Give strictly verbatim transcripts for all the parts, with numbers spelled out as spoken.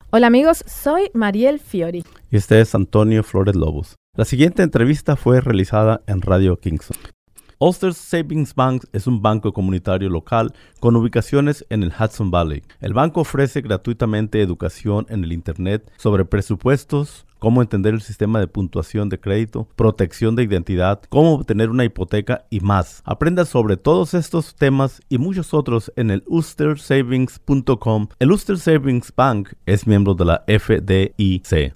Hola amigos, soy Mariel Fiori. Y este es Antonio Flores Lobos. La siguiente entrevista fue realizada en Radio Kingston. Ulster Savings Bank es un banco comunitario local con ubicaciones en el Hudson Valley. El banco ofrece gratuitamente educación en el Internet sobre presupuestos, cómo entender el sistema de puntuación de crédito, protección de identidad, cómo obtener una hipoteca y más. Aprenda sobre todos estos temas y muchos otros en el ulster savings punto com. El Ulster Savings Bank es miembro de la F D I C.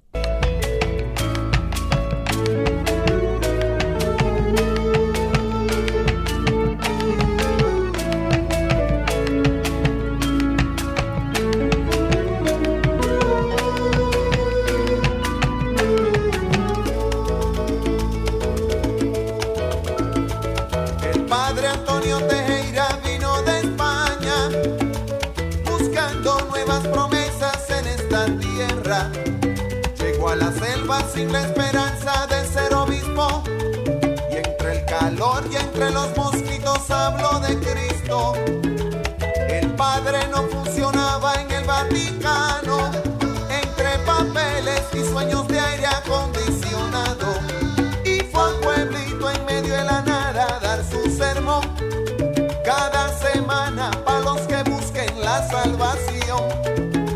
Sin la esperanza de ser obispo, y entre el calor y entre los mosquitos habló de Cristo. El Padre no funcionaba en el Vaticano, entre papeles y sueños de aire acondicionado, y fue a un pueblito en medio de la nada a dar su sermón cada semana para los que busquen la salvación.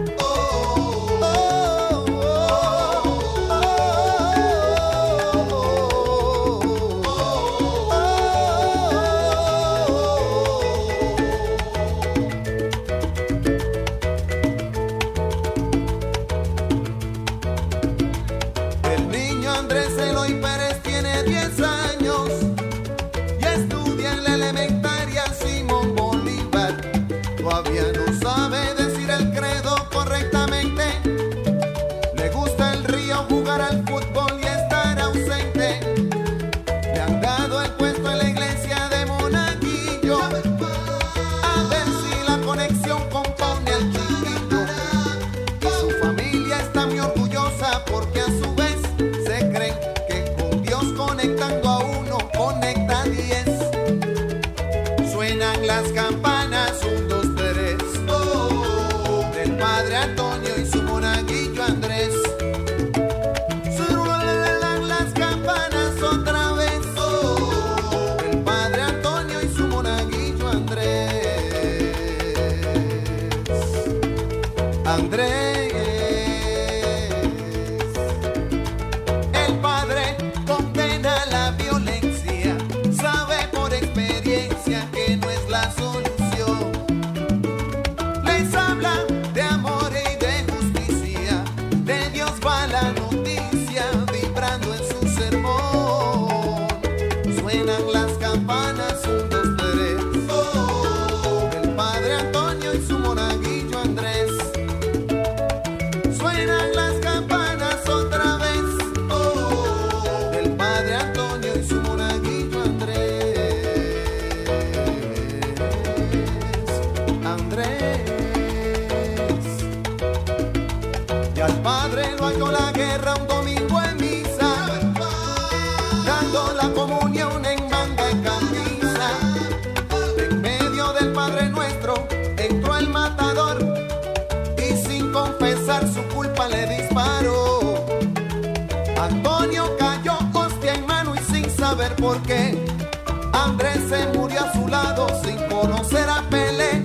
Porque Andrés se murió a su lado sin conocer a Pelé,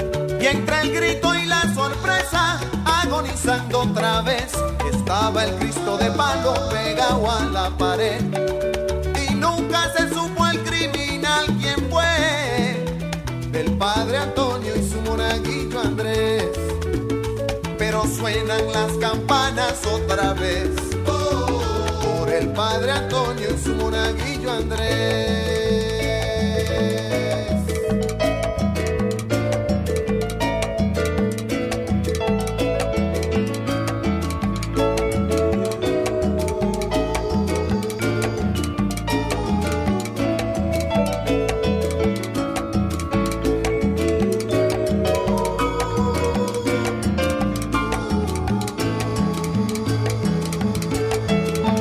y entre el grito y la sorpresa, agonizando otra vez, estaba el Cristo de palo pegado a la pared. Y nunca se supo el criminal quién fue, del padre Antonio y su monaguillo Andrés. Pero suenan las campanas otra vez, por el padre Antonio y su monaguillo Andrés.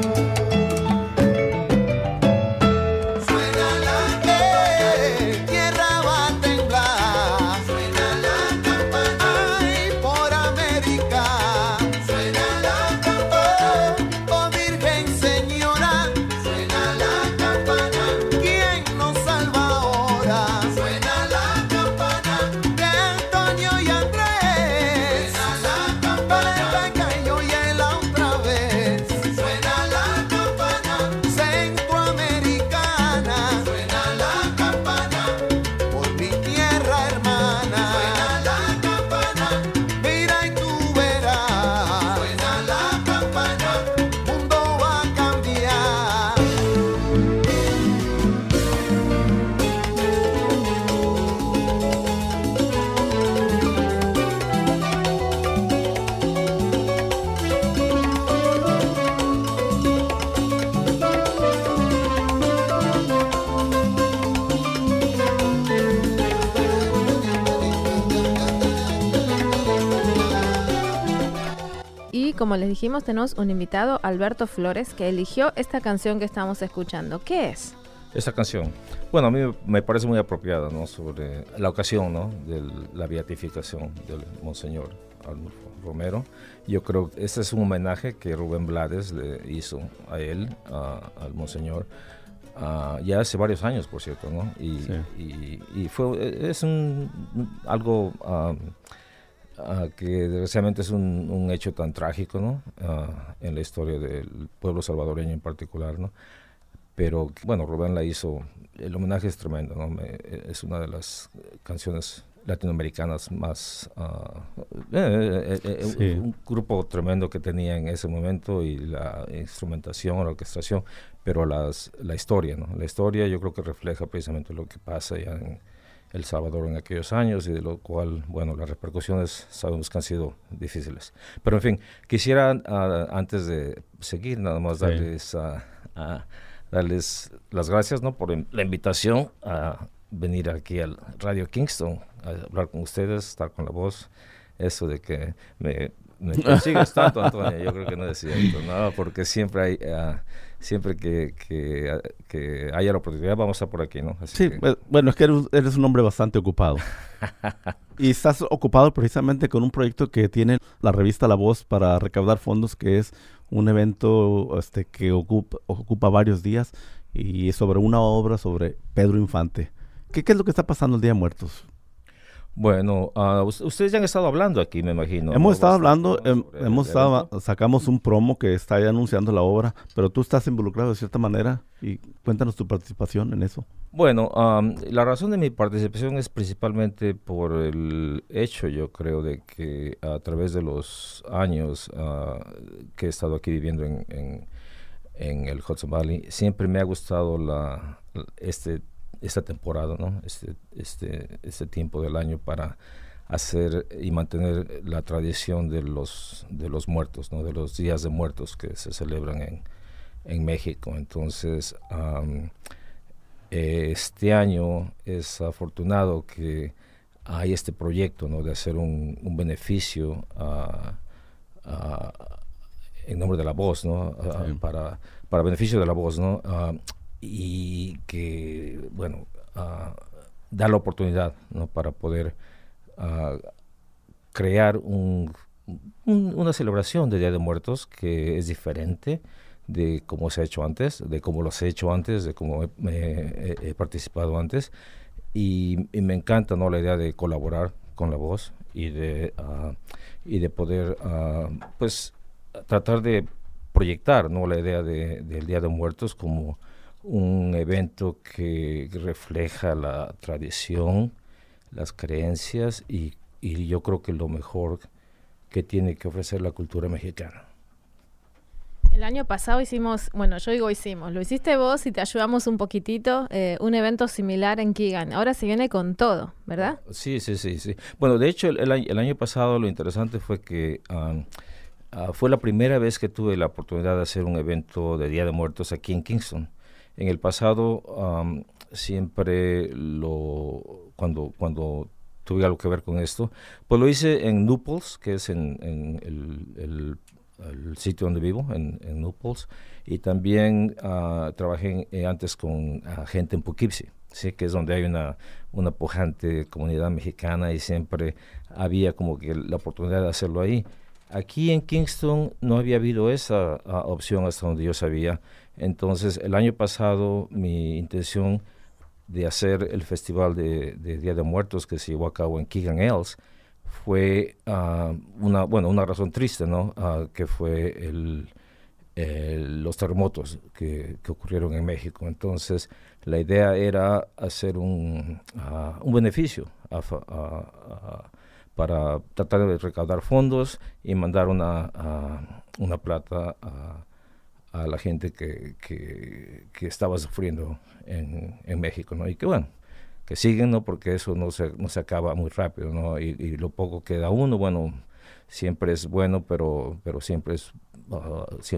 Tierra Y como les dijimos, tenemos un invitado, Alberto Flores, que eligió esta canción que estamos escuchando. ¿Qué es? Esta canción, bueno, a mí me parece muy apropiada, ¿no? Sobre la ocasión, ¿no? De la beatificación del Monseñor Arnulfo Romero. Yo creo que este es un homenaje que Rubén Blades le hizo a él, a, al Monseñor, uh, ya hace varios años, por cierto, ¿no? Y, sí. y, y fue, es un, algo um, uh, que desgraciadamente es un, un hecho tan trágico, ¿no? Uh, en la historia del pueblo salvadoreño en particular, ¿no? Pero, bueno, Rubén la hizo, el homenaje es tremendo, ¿no? Me, es una de las canciones latinoamericanas más, uh, eh, eh, eh, sí. un grupo tremendo que tenía en ese momento, y la instrumentación, la orquestación, pero las, la historia, ¿no? La historia yo creo que refleja precisamente lo que pasa ya en El Salvador en aquellos años, y de lo cual, bueno, las repercusiones sabemos que han sido difíciles. Pero, en fin, quisiera, uh, antes de seguir, nada más darles... Sí. Uh, uh, darles las gracias, ¿no? Por la invitación a venir aquí al Radio Kingston a hablar con ustedes, estar con la voz. Eso de que me, me consigues tanto, Antonio, yo creo que no es cierto, ¿no? Porque siempre hay, uh, siempre que, que, uh, que haya la oportunidad, vamos a estar por aquí, ¿no? Así sí, que... bueno, es que eres, eres un hombre bastante ocupado. Y estás ocupado precisamente con un proyecto que tiene la revista La Voz para recaudar fondos, que es un evento este, que ocupa, ocupa varios días, y es sobre una obra sobre Pedro Infante. ¿Qué, qué es lo que está pasando el Día de Muertos? Bueno, uh, ustedes ya han estado hablando aquí, me imagino. Hemos ¿no? estado hablando, eh, hemos estado, sacamos un promo que está ya anunciando la obra, pero tú estás involucrado de cierta manera, y cuéntanos tu participación en eso. Bueno, um, la razón de mi participación es principalmente por el hecho, yo creo, de que a través de los años uh, que he estado aquí viviendo en, en, en el Hudson Valley, siempre me ha gustado la, este esta temporada, ¿no? Este, este, este tiempo del año para hacer y mantener la tradición de los, de los muertos, ¿no? De los días de muertos que se celebran en, en México. Entonces, um, este año es afortunado que hay este proyecto, ¿no? De hacer un, un beneficio uh, uh, en nombre de la voz, ¿no? Uh, sí. para, para beneficio de la voz, ¿no? Uh, y que, bueno, uh, da la oportunidad, ¿no? Para poder uh, crear un, un, una celebración de Día de Muertos que es diferente de cómo se ha hecho antes, de cómo lo he hecho antes, de cómo he, he, he participado antes, y, y me encanta, ¿no? La idea de colaborar con la voz y de, uh, y de poder, uh, pues, tratar de proyectar, ¿no? La idea de, del Día de Muertos como un evento que refleja la tradición, las creencias y, y yo creo que lo mejor que tiene que ofrecer la cultura mexicana. El año pasado hicimos, bueno, yo digo hicimos, lo hiciste vos y te ayudamos un poquitito, eh, un evento similar en Keegan. Ahora se viene con todo, ¿verdad? Sí, sí, sí, sí. Bueno, de hecho, el, el, el año pasado lo interesante fue que um, uh, fue la primera vez que tuve la oportunidad de hacer un evento de Día de Muertos aquí en Kingston. En el pasado um, siempre lo cuando cuando tuve algo que ver con esto, pues lo hice en Newport, que es en, en el, el, el sitio donde vivo, en, en Newport, y también uh, trabajé eh, antes con uh, gente en Poughkeepsie, sí, que es donde hay una una pujante comunidad mexicana y siempre había como que la oportunidad de hacerlo ahí. Aquí en Kingston no había habido esa uh, opción hasta donde yo sabía. Entonces, el año pasado, mi intención de hacer el festival de, de Día de Muertos que se llevó a cabo en Keegan Ells fue uh, una, bueno, una razón triste, ¿no? Uh, que fue el, el, los terremotos que, que ocurrieron en México. Entonces, la idea era hacer un, uh, un beneficio a, a, a, para tratar de recaudar fondos y mandar una, uh, una plata a a la gente que, que, que estaba sufriendo en, en México, ¿no? Y que bueno, que siguen, ¿no? Porque eso no se, no se acaba muy rápido, ¿no? Y, y lo poco que da uno, bueno, siempre es bueno, pero, pero siempre es, uh, siempre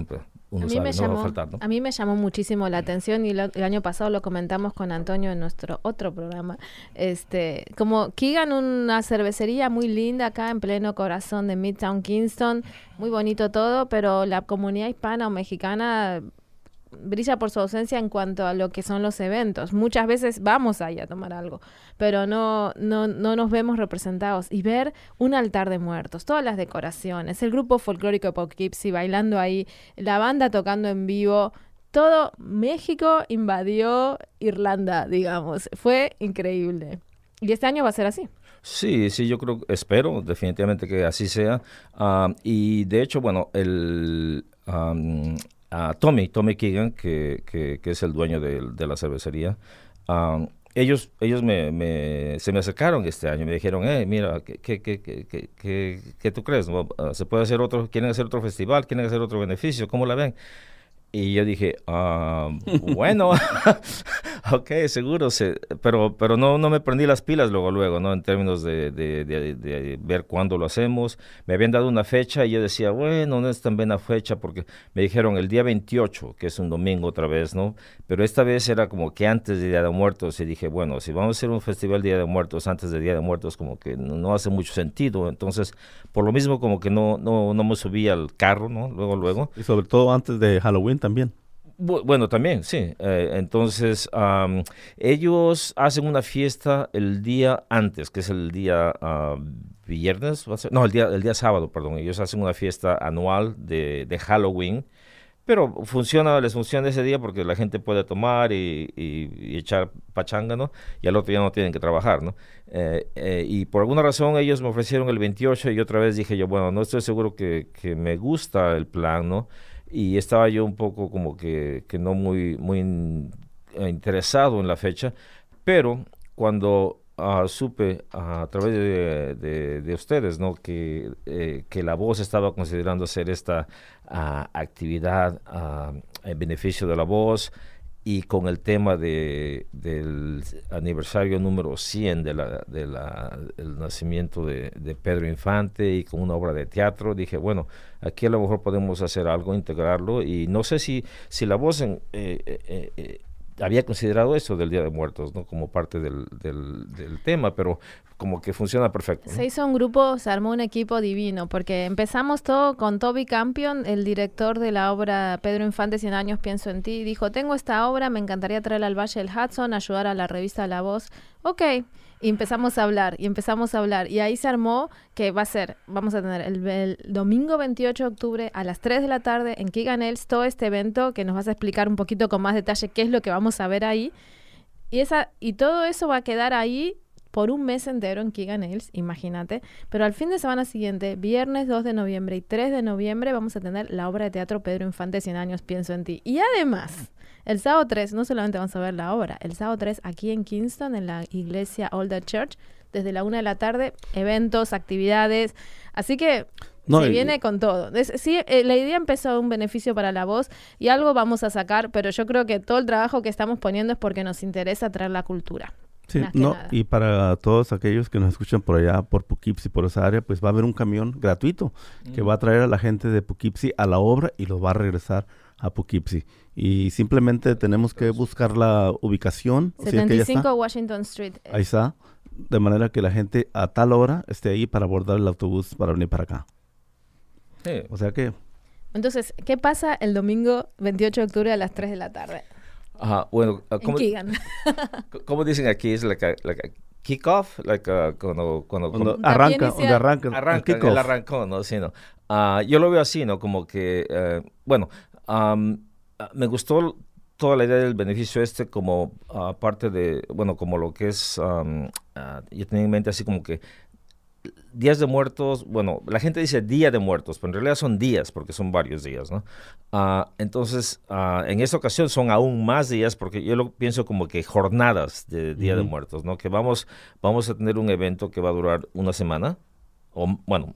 uno a mí sabe, me no llamó, va a faltar, ¿no? A mí me llamó muchísimo la atención y lo, el año pasado lo comentamos con Antonio en nuestro otro programa. Este, como Keegan, una cervecería muy linda acá en pleno corazón de Midtown Kingston, muy bonito todo, pero la comunidad hispana o mexicana brilla por su ausencia en cuanto a lo que son los eventos. Muchas veces vamos ahí a tomar algo, pero no, no, no nos vemos representados. Y ver un altar de muertos, todas las decoraciones, el grupo folclórico de Poughkeepsie bailando ahí, la banda tocando en vivo, todo México invadió Irlanda, digamos. Fue increíble. Y este año va a ser así. Sí, sí, yo creo, espero definitivamente que así sea. Uh, y de hecho, bueno, el... Um, Uh, Tommy, Tommy Keegan, que, que, que es el dueño de, de la cervecería, um, ellos, ellos me, me, se me acercaron este año, me dijeron, hey, mira, ¿qué, qué, qué, qué, qué, qué, qué tú crees? ¿No? Uh, ¿Se puede hacer otro, quieren hacer otro festival, quieren hacer otro beneficio? ¿Cómo la ven? Y yo dije, uh, bueno, ok, seguro, se, pero pero no no me prendí las pilas luego, luego, ¿no? En términos de, de, de, de ver cuándo lo hacemos. Me habían dado una fecha y yo decía, bueno, no es tan buena fecha porque me dijeron el día veintiocho, que es un domingo otra vez, ¿no? Pero esta vez era como que antes de Día de Muertos y dije, bueno, si vamos a hacer un festival Día de Muertos antes de Día de Muertos, como que no, no hace mucho sentido. Entonces, por lo mismo, como que no, no, no me subí al carro, ¿no? Luego, luego. Y sobre todo antes de Halloween también. Bueno, también, sí. Eh, entonces, um, ellos hacen una fiesta el día antes, que es el día uh, viernes, ¿va a ser? No, el día, el día sábado, perdón. Ellos hacen una fiesta anual de, de Halloween, pero funciona, les funciona ese día porque la gente puede tomar y, y, y echar pachanga, ¿no? Y al otro día no tienen que trabajar, ¿no? Eh, eh, y por alguna razón ellos me ofrecieron el veintiocho y otra vez dije yo, bueno, no estoy seguro que, que me gusta el plan, ¿no? Y estaba yo un poco como que, que no muy, muy in, eh, interesado en la fecha, pero cuando uh, supe uh, a través de, de, de ustedes, ¿no? que, eh, que La Voz estaba considerando hacer esta uh, actividad uh, en beneficio de La Voz, y con el tema de, del aniversario número cien de la, de la, del nacimiento de, de Pedro Infante y con una obra de teatro, dije, bueno, aquí a lo mejor podemos hacer algo, integrarlo, y no sé si, si La Voz en, eh, eh, eh, había considerado eso del Día de Muertos, ¿no? Como parte del, del, del tema, pero como que funciona perfecto, ¿no? Se hizo un grupo, se armó un equipo divino, porque empezamos todo con Toby Campion, el director de la obra Pedro Infante, cien años pienso en ti. Dijo, tengo esta obra, me encantaría traerla al Valle del Hudson, ayudar a la revista La Voz. Ok, y empezamos a hablar, y empezamos a hablar, y ahí se armó que va a ser, vamos a tener el, el domingo veintiocho de octubre a las tres de la tarde en Keegan Hills, todo este evento que nos vas a explicar un poquito con más detalle qué es lo que vamos a ver ahí. Y, esa, y todo eso va a quedar ahí por un mes entero en Keegan Hills, imagínate. Pero al fin de semana siguiente, viernes dos de noviembre y tres de noviembre, vamos a tener la obra de teatro Pedro Infante, cien años pienso en ti. Y además, el sábado tres, no solamente vamos a ver la obra, el sábado tres aquí en Kingston, en la iglesia Old Church, desde la una de la tarde, eventos, actividades. Así que no, se viene y... con todo. Es, sí, eh, la idea empezó un beneficio para La Voz y algo vamos a sacar, pero yo creo que todo el trabajo que estamos poniendo es porque nos interesa traer la cultura. Sí, no, y para todos aquellos que nos escuchan por allá, por Poughkeepsie, por esa área, pues va a haber un camión gratuito mm. que va a traer a la gente de Poughkeepsie a la obra y los va a regresar a Poughkeepsie. Y simplemente tenemos que buscar la ubicación. setenta y cinco si es que Washington Street. Ahí está, de manera que la gente a tal hora esté ahí para abordar el autobús para venir para acá. Sí. O sea que... Entonces, ¿qué pasa el domingo veintiocho de octubre a las tres de la tarde? Ajá, bueno, uh, ¿cómo, ¿cómo dicen aquí? Es like a, like a kick-off, like a, cuando, cuando, cuando arranca, donde arranca, arranca el, el arrancón, ¿no? Sí, ¿no? Uh, yo lo veo así, ¿no? Como que, uh, bueno, um, uh, me gustó toda la idea del beneficio este como uh, parte de, bueno, como lo que es, um, uh, yo tenía en mente así como que Días de Muertos, bueno, la gente dice Día de Muertos, pero en realidad son días, porque son varios días, ¿no? Uh, entonces, uh, en esta ocasión son aún más días, porque yo lo pienso como que jornadas de Día uh-huh. de Muertos, ¿no? Que vamos, vamos a tener un evento que va a durar una semana, o bueno,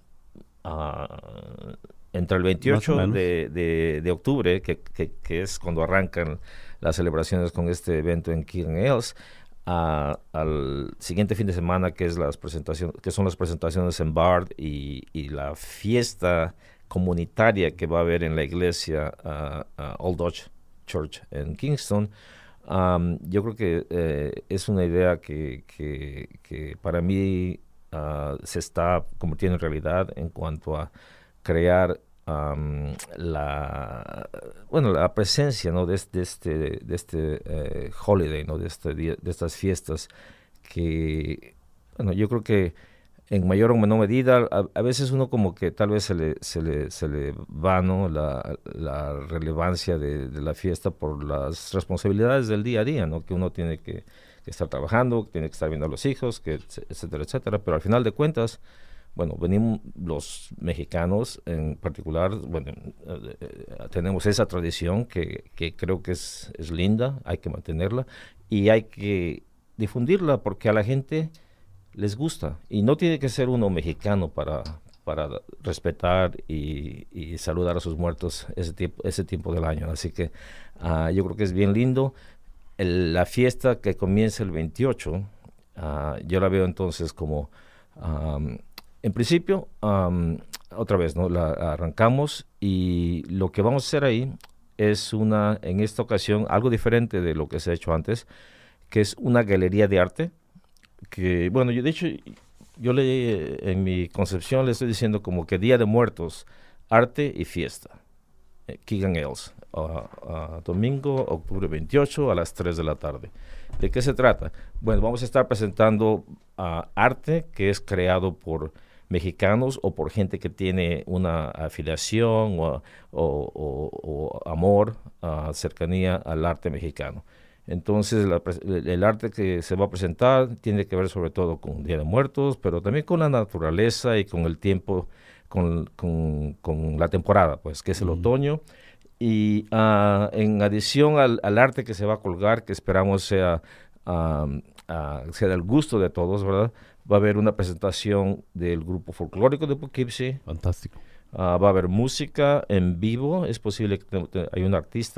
uh, entre el veintiocho de, de, de octubre, que, que, que es cuando arrancan las celebraciones con este evento en Keegan Hills, Uh, al siguiente fin de semana, que es las presentaciones, que son las presentaciones en Bard y, y la fiesta comunitaria que va a haber en la iglesia uh, uh, Old Dutch Church en Kingston, um, yo creo que eh, es una idea que, que, que para mí uh, se está convirtiendo en realidad en cuanto a crear um, la bueno la presencia, ¿no?, de, de este de este eh, holiday, ¿no?, de este día, de estas fiestas que, bueno, yo creo que en mayor o menor medida, a, a veces uno como que tal vez se le, se le, se le va, ¿no?, la, la relevancia de, de la fiesta por las responsabilidades del día a día, ¿no?, que uno tiene que, que estar trabajando, que tiene que estar viendo a los hijos, que etcétera, etcétera, pero al final de cuentas, bueno, venimos los mexicanos en particular, bueno, eh, eh, tenemos esa tradición que, que creo que es, es linda, hay que mantenerla y hay que difundirla porque a la gente les gusta, y no tiene que ser uno mexicano para, para respetar y, y saludar a sus muertos ese tiempo, ese tiempo del año. Así que uh, yo creo que es bien lindo. El, la fiesta que comienza el veintiocho, uh, yo la veo entonces como, um, en principio, um, otra vez, ¿no?, la arrancamos y lo que vamos a hacer ahí es una, en esta ocasión, algo diferente de lo que se ha hecho antes, que es una galería de arte. Que, bueno, yo de hecho, yo le, en mi concepción le estoy diciendo como que Día de Muertos, arte y fiesta. Eh, Keegan Ailes, uh, uh, domingo, octubre veintiocho, a las tres de la tarde. ¿De qué se trata? Bueno, vamos a estar presentando uh, arte que es creado por mexicanos o por gente que tiene una afiliación o, o, o, o amor, uh, cercanía al arte mexicano. Entonces, la, el arte que se va a presentar tiene que ver sobre todo con Día de Muertos, pero también con la naturaleza y con el tiempo, con, con, con la temporada, pues, que es el mm. otoño. Y uh, en adición al, al arte que se va a colgar, que esperamos sea, uh, uh, sea del gusto de todos, ¿verdad? Va a haber una presentación del grupo folclórico de Poughkeepsie. Fantástico. Uh, va a haber música en vivo, es posible que te, te, hay una artista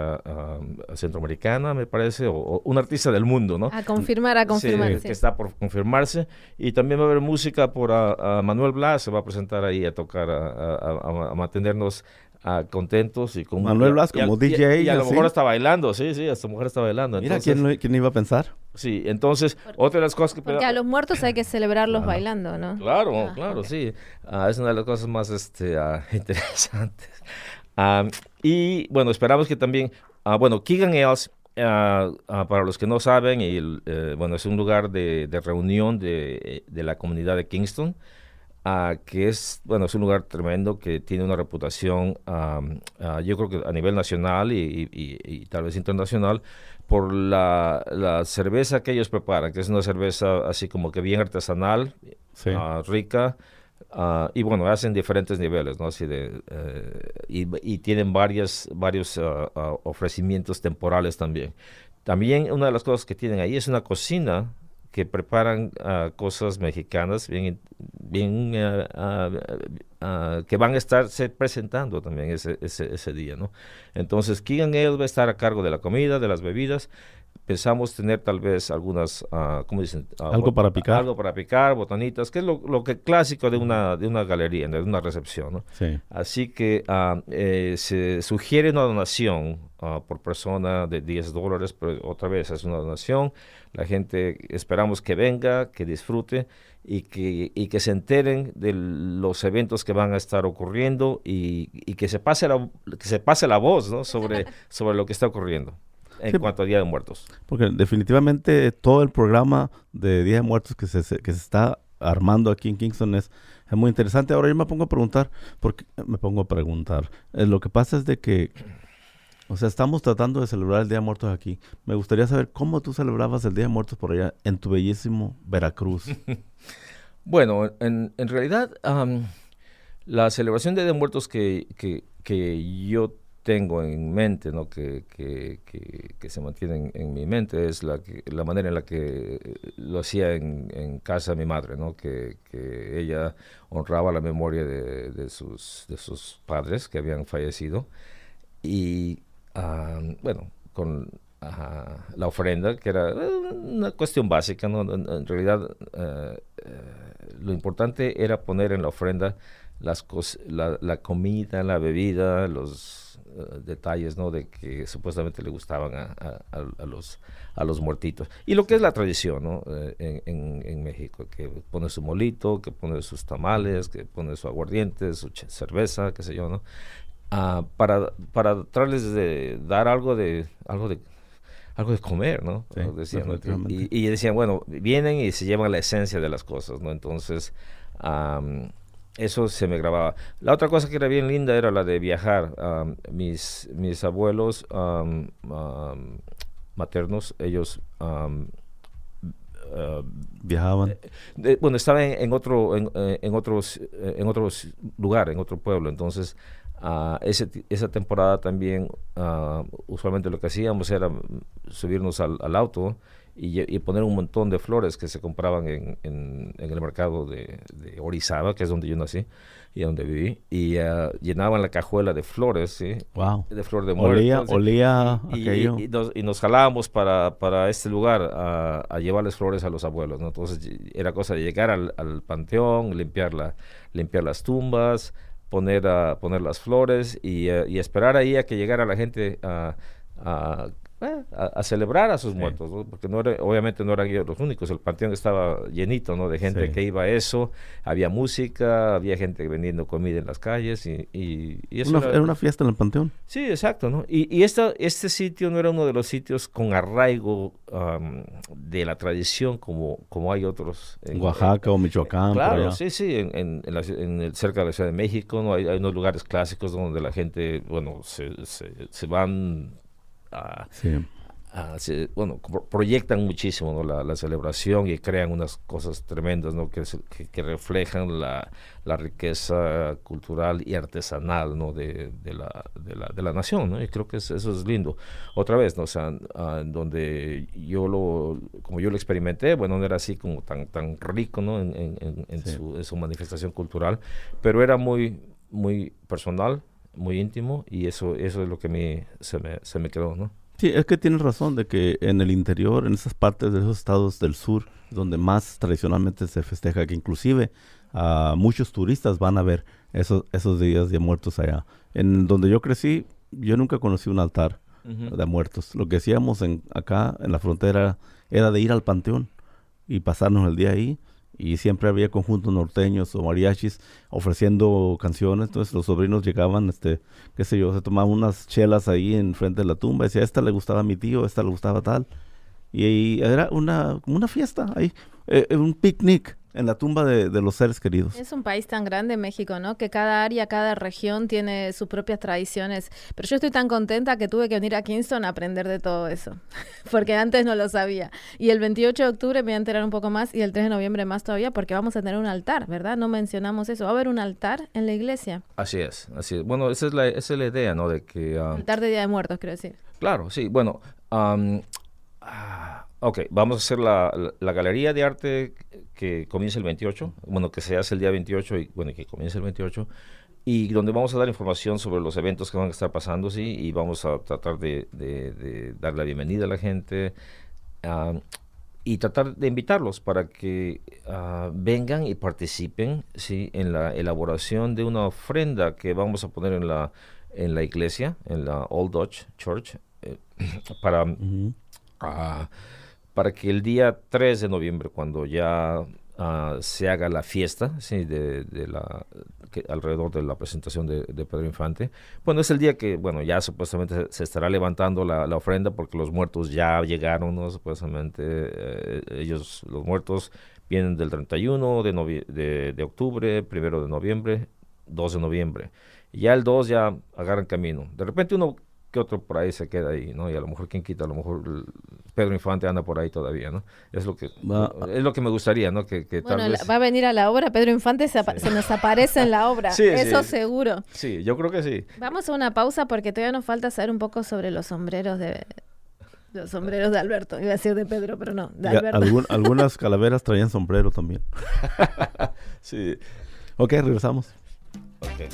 uh, uh, centroamericana, me parece, o, o un artista del mundo, ¿no? A confirmar, a confirmar. Sí, sí. Que está por confirmarse. Y también va a haber música por uh, uh, Manuel Blas, se va a presentar ahí a tocar, a, a, a, a mantenernos uh, contentos. Y con Manuel Blas como y, D J. Y, y a lo ¿sí? mejor está bailando, sí, sí, hasta mujer está bailando. Mira, entonces, ¿quién, ¿quién iba a pensar? Sí, entonces, porque, otra de las cosas que... Porque a los muertos hay que celebrarlos claro. bailando, ¿no? Claro, ah, claro, okay. sí. Uh, es una de las cosas más este, uh, interesantes. Um, y, bueno, esperamos que también... Uh, bueno, Keegan Ailes, uh, uh, para los que no saben, y, uh, bueno, es un lugar de, de reunión de, de la comunidad de Kingston, uh, que es, bueno, es un lugar tremendo que tiene una reputación, um, uh, yo creo que a nivel nacional y, y, y, y tal vez internacional, por la, la cerveza que ellos preparan, que es una cerveza así como que bien artesanal, sí. uh, rica, uh, y bueno, hacen diferentes niveles, ¿no? Así de, uh, y, y tienen varias, varios uh, uh, ofrecimientos temporales también. También una de las cosas que tienen ahí es una cocina que preparan uh, cosas mexicanas bien, bien uh, uh, uh, que van a estarse presentando también ese, ese, ese día, ¿no? Entonces, Keegan Ailes va a estar a cargo de la comida, de las bebidas. Pensamos tener tal vez algunas, uh, ¿cómo dicen? Uh, algo para picar. Algo para picar, botanitas, que es lo, lo que clásico de una, de una galería, de una recepción, ¿no? Sí. Así que uh, eh, se sugiere una donación uh, por persona de diez dólares, pero otra vez es una donación. La gente esperamos que venga, que disfrute y que, y que se enteren de los eventos que van a estar ocurriendo y, y que se pase la, que se pase la voz, ¿no? sobre, sobre lo que está ocurriendo en sí, cuanto a Día de Muertos. Porque definitivamente todo el programa de Día de Muertos que se, que se está armando aquí en Kingston es, es muy interesante. Ahora yo me pongo a preguntar, porque me pongo a preguntar, eh, lo que pasa es de que o sea, estamos tratando de celebrar el Día de Muertos aquí. Me gustaría saber cómo tú celebrabas el Día de Muertos por allá en tu bellísimo Veracruz. Bueno, en, en realidad, um, la celebración de Día de Muertos que, que, que yo tengo en mente, ¿no? que, que, que, que se mantiene en, en mi mente, es la, que, la manera en la que lo hacía en, en casa de mi madre, ¿no? que, que ella honraba la memoria de, de, sus, de sus padres que habían fallecido. Y Uh, bueno, con uh, la ofrenda, que era una cuestión básica, ¿no? En, en realidad, uh, uh, lo importante era poner en la ofrenda las cos la, la comida, la bebida, los uh, detalles, ¿no? De que supuestamente le gustaban a, a, a, los, a los muertitos. Y lo que es la tradición, ¿no? Eh, en, en, en México, que pone su molito, que pone sus tamales, que pone su aguardiente, su cerveza, qué sé yo, ¿no? Uh, para, para tratarles de dar algo de... algo de algo de comer, ¿no? Sí, decían, ¿no? Y, y decían, bueno, vienen y se llevan la esencia de las cosas, ¿no? Entonces, um, eso se me grababa. La otra cosa que era bien linda era la de viajar. Um, mis, mis abuelos um, um, maternos, ellos... Um, uh, viajaban. De, bueno, estaban en, en otro en, en otros en otros lugar, en otro pueblo, entonces... Uh, ese, esa temporada también uh, usualmente lo que hacíamos era subirnos al, al auto y, y poner un montón de flores que se compraban en, en, en el mercado de, de Orizaba, que es donde yo nací y donde viví, y uh, llenaban la cajuela de flores, ¿sí? Wow. De flor de muerto. Olía, ¿sí? olía y, aquello. Y, y, nos, y nos jalábamos para, para este lugar a, a llevarles flores a los abuelos, ¿no? Entonces era cosa de llegar al, al panteón, limpiar, la, limpiar las tumbas, poner a poner las flores y, uh, y esperar ahí a que llegara la gente a, a, a, a celebrar a sus sí. muertos, ¿no? Porque no era, obviamente no eran ellos los únicos, el panteón estaba llenito, ¿no? De gente sí. que iba a eso, había música, había gente vendiendo comida en las calles y, y, y eso una, era, era una fiesta en el panteón. Sí, exacto, ¿no? Y, y esta, este sitio no era uno de los sitios con arraigo um, de la tradición como, como hay otros en Oaxaca en, o Michoacán. Claro, sí, sí, en, en, en, la, en el, cerca de la Ciudad de México, ¿no? Hay, hay unos lugares clásicos donde la gente, bueno, se, se, se van a... Sí. Uh, se, bueno, proyectan muchísimo, ¿no? la, la celebración y crean unas cosas tremendas, ¿no? que, que, que reflejan la, la riqueza cultural y artesanal, ¿no? de, de, la, de, la, de la nación, ¿no? Y creo que es, eso es lindo. Otra vez, ¿no? O sea, uh, donde yo lo, como yo lo experimenté, bueno, no era así como tan, tan rico, ¿no? en, en, en, sí. su, en su manifestación cultural, pero era muy, muy personal, muy íntimo, y eso, eso es lo que me, se, me, se me quedó, ¿no? Sí, es que tienes razón de que en el interior, en esas partes de esos estados del sur, donde más tradicionalmente se festeja, que inclusive uh, muchos turistas van a ver esos, esos días de muertos allá. En donde yo crecí, yo nunca conocí un altar uh-huh. de muertos. Lo que hacíamos en, acá en la frontera era de ir al panteón y pasarnos el día ahí. Y siempre había conjuntos norteños o mariachis ofreciendo canciones. Entonces los sobrinos llegaban, este, qué sé yo, se tomaban unas chelas ahí en frente de la tumba. Y decía, esta le gustaba a mi tío, esta le gustaba tal. Y, y era una, una fiesta ahí, eh, un picnic en la tumba de, de los seres queridos. Es un país tan grande, México, ¿no? Que cada área, cada región tiene sus propias tradiciones. Pero yo estoy tan contenta que tuve que venir a Kingston a aprender de todo eso, porque antes no lo sabía. Y el veintiocho de octubre me voy a enterar un poco más y el tres de noviembre más todavía, porque vamos a tener un altar, ¿verdad? No mencionamos eso. ¿Va a haber un altar en la iglesia? Así es, así es. Bueno, esa es la, esa es la idea, ¿no? De que... Um... Altar de Día de Muertos, quiero decir. Claro, sí. Bueno, um... ah, ok, vamos a hacer la, la, la galería de arte que comienza el veintiocho, bueno, que se hace el día veintiocho y bueno, que comienza el veintiocho, y donde vamos a dar información sobre los eventos que van a estar pasando, sí, y vamos a tratar de, de, de dar la bienvenida a la gente uh, y tratar de invitarlos para que uh, vengan y participen, sí, en la elaboración de una ofrenda que vamos a poner en la en la iglesia, en la Old Dutch Church, eh, para uh-huh. uh, para que el día tres de noviembre, cuando ya uh, se haga la fiesta, sí, de, de la, que, alrededor de la presentación de, de Pedro Infante, bueno, es el día que, bueno, ya supuestamente se, se estará levantando la, la ofrenda porque los muertos ya llegaron, ¿no? Supuestamente eh, ellos, los muertos, vienen del treinta y uno de, novie- de, de octubre, primero de noviembre, dos de noviembre. Y ya el dos ya agarran camino. De repente uno que otro por ahí se queda ahí, ¿no? Y a lo mejor, ¿quién quita? A lo mejor Pedro Infante anda por ahí todavía, ¿no? Es lo que va, es lo que me gustaría, ¿no? Que, que bueno, tal vez... va a venir a la obra, Pedro Infante se, sí. se nos aparece en la obra, sí, eso sí. seguro. Sí, yo creo que sí. Vamos a una pausa porque todavía nos falta saber un poco sobre los sombreros de... Los sombreros de Alberto. Iba a decir de Pedro, pero no, de Alberto. Algún, algunas calaveras traían sombrero también. Sí. Ok, regresamos. Ok.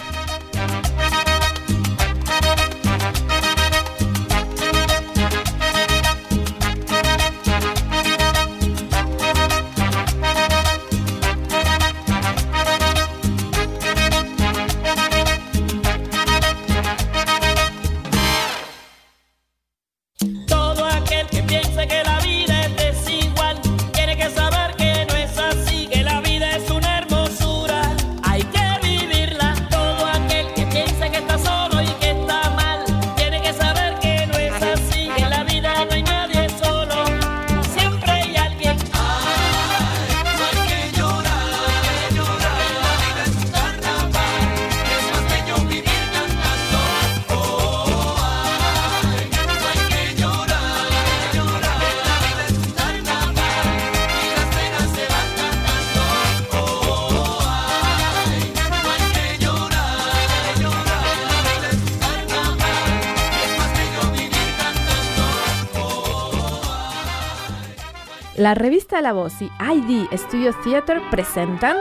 piense que la vida es desigual, tiene que saber que no es así, que la vida es una hermosura, hay que vivirla. Todo aquel que piense que está solo y que está mal, tiene que saber que no es así, que en la vida no hay nadie solo, siempre hay alguien. Ay, no hay que llorar, llorar, la vida es un carnaval, es más bello vivir cantando. Oh, ay, no hay que llorar, llorar, la vida es un carnaval, y las penas se van cantando. Oh, ay, no hay que llorar, llorar, la vida es un carnaval, es más bello vivir cantando. Oh, La revista La Voz y I D Studio Theater presentan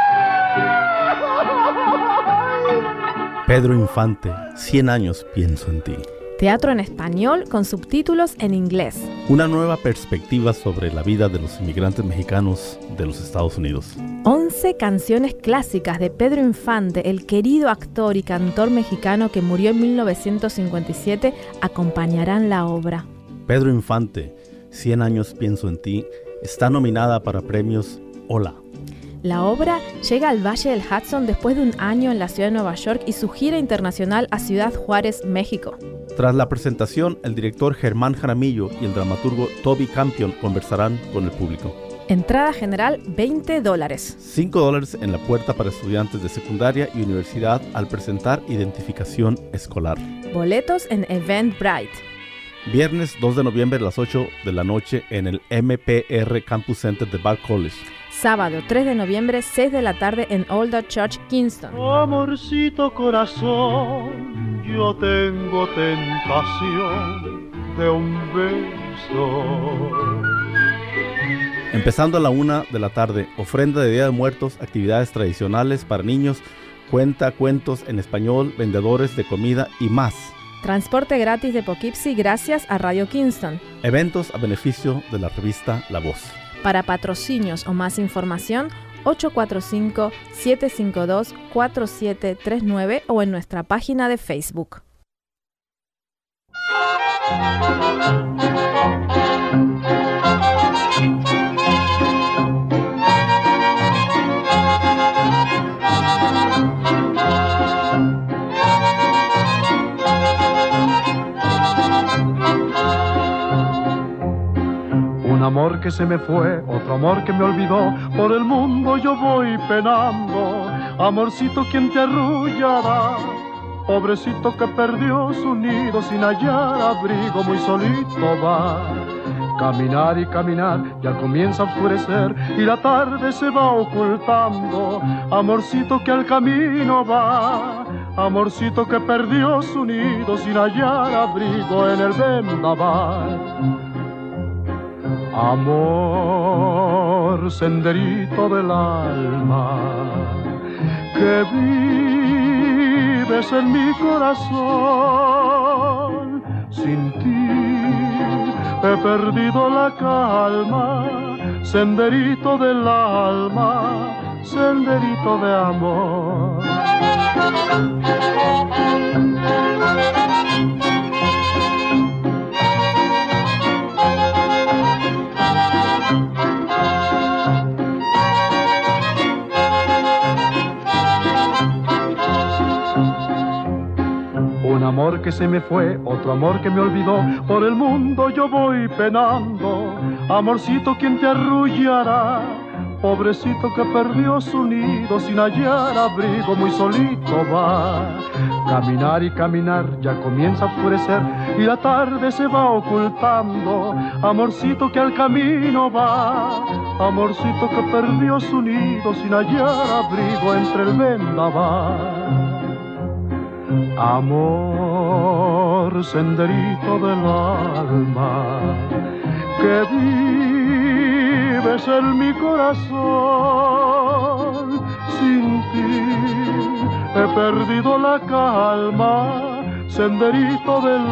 Pedro Infante, cien años pienso en ti. teatro en español con subtítulos en inglés. Una nueva perspectiva sobre la vida de los inmigrantes mexicanos de los Estados Unidos. once canciones clásicas de Pedro Infante, el querido actor y cantor mexicano que murió en mil novecientos cincuenta y siete, acompañarán la obra. Pedro Infante, cien años pienso en ti, está nominada para premios Hola. La obra llega al Valle del Hudson después de un año en la ciudad de Nueva York y su gira internacional a Ciudad Juárez, México. Tras la presentación, el director Germán Jaramillo y el dramaturgo Toby Campion conversarán con el público. Entrada general veinte dólares. cinco dólares en la puerta para estudiantes de secundaria y universidad al presentar identificación escolar. Boletos en Eventbrite. Viernes dos de noviembre a las ocho de la noche en el M P R Campus Center de Bard College. Sábado tres de noviembre, seis de la tarde en Old Dutch Church, Kingston. Amorcito corazón, yo tengo tentación de un beso. Empezando a la una de la tarde, ofrenda de Día de Muertos, actividades tradicionales para niños, cuenta cuentos en español, vendedores de comida y más. Transporte gratis de Poughkeepsie gracias a Radio Kingston. Eventos a beneficio de la revista La Voz. Para patrocinios o más información, ocho cuatro cinco, siete cinco dos, cuatro siete tres nueve o en nuestra página de Facebook. Un amor que se me fue, otro amor que me olvidó, por el mundo yo voy penando. Amorcito, ¿quién te arrullará? Pobrecito que perdió su nido sin hallar abrigo, muy solito va. Caminar y caminar, ya comienza a oscurecer y la tarde se va ocultando. Amorcito que al camino va, amorcito que perdió su nido sin hallar abrigo en el vendaval. Amor, senderito del alma, que vives en mi corazón. Sin ti he perdido la calma, senderito del alma, senderito de amor. Un amor que se me fue, otro amor que me olvidó, por el mundo yo voy penando. Amorcito, ¿quién te arrullará? Pobrecito que perdió su nido sin hallar abrigo, muy solito va. Caminar y caminar, ya comienza a oscurecer y la tarde se va ocultando. Amorcito que al camino va, amorcito que perdió su nido sin hallar abrigo entre el vendaval. Amor, senderito del alma, que vives en mi corazón. Sin ti he perdido la calma, senderito del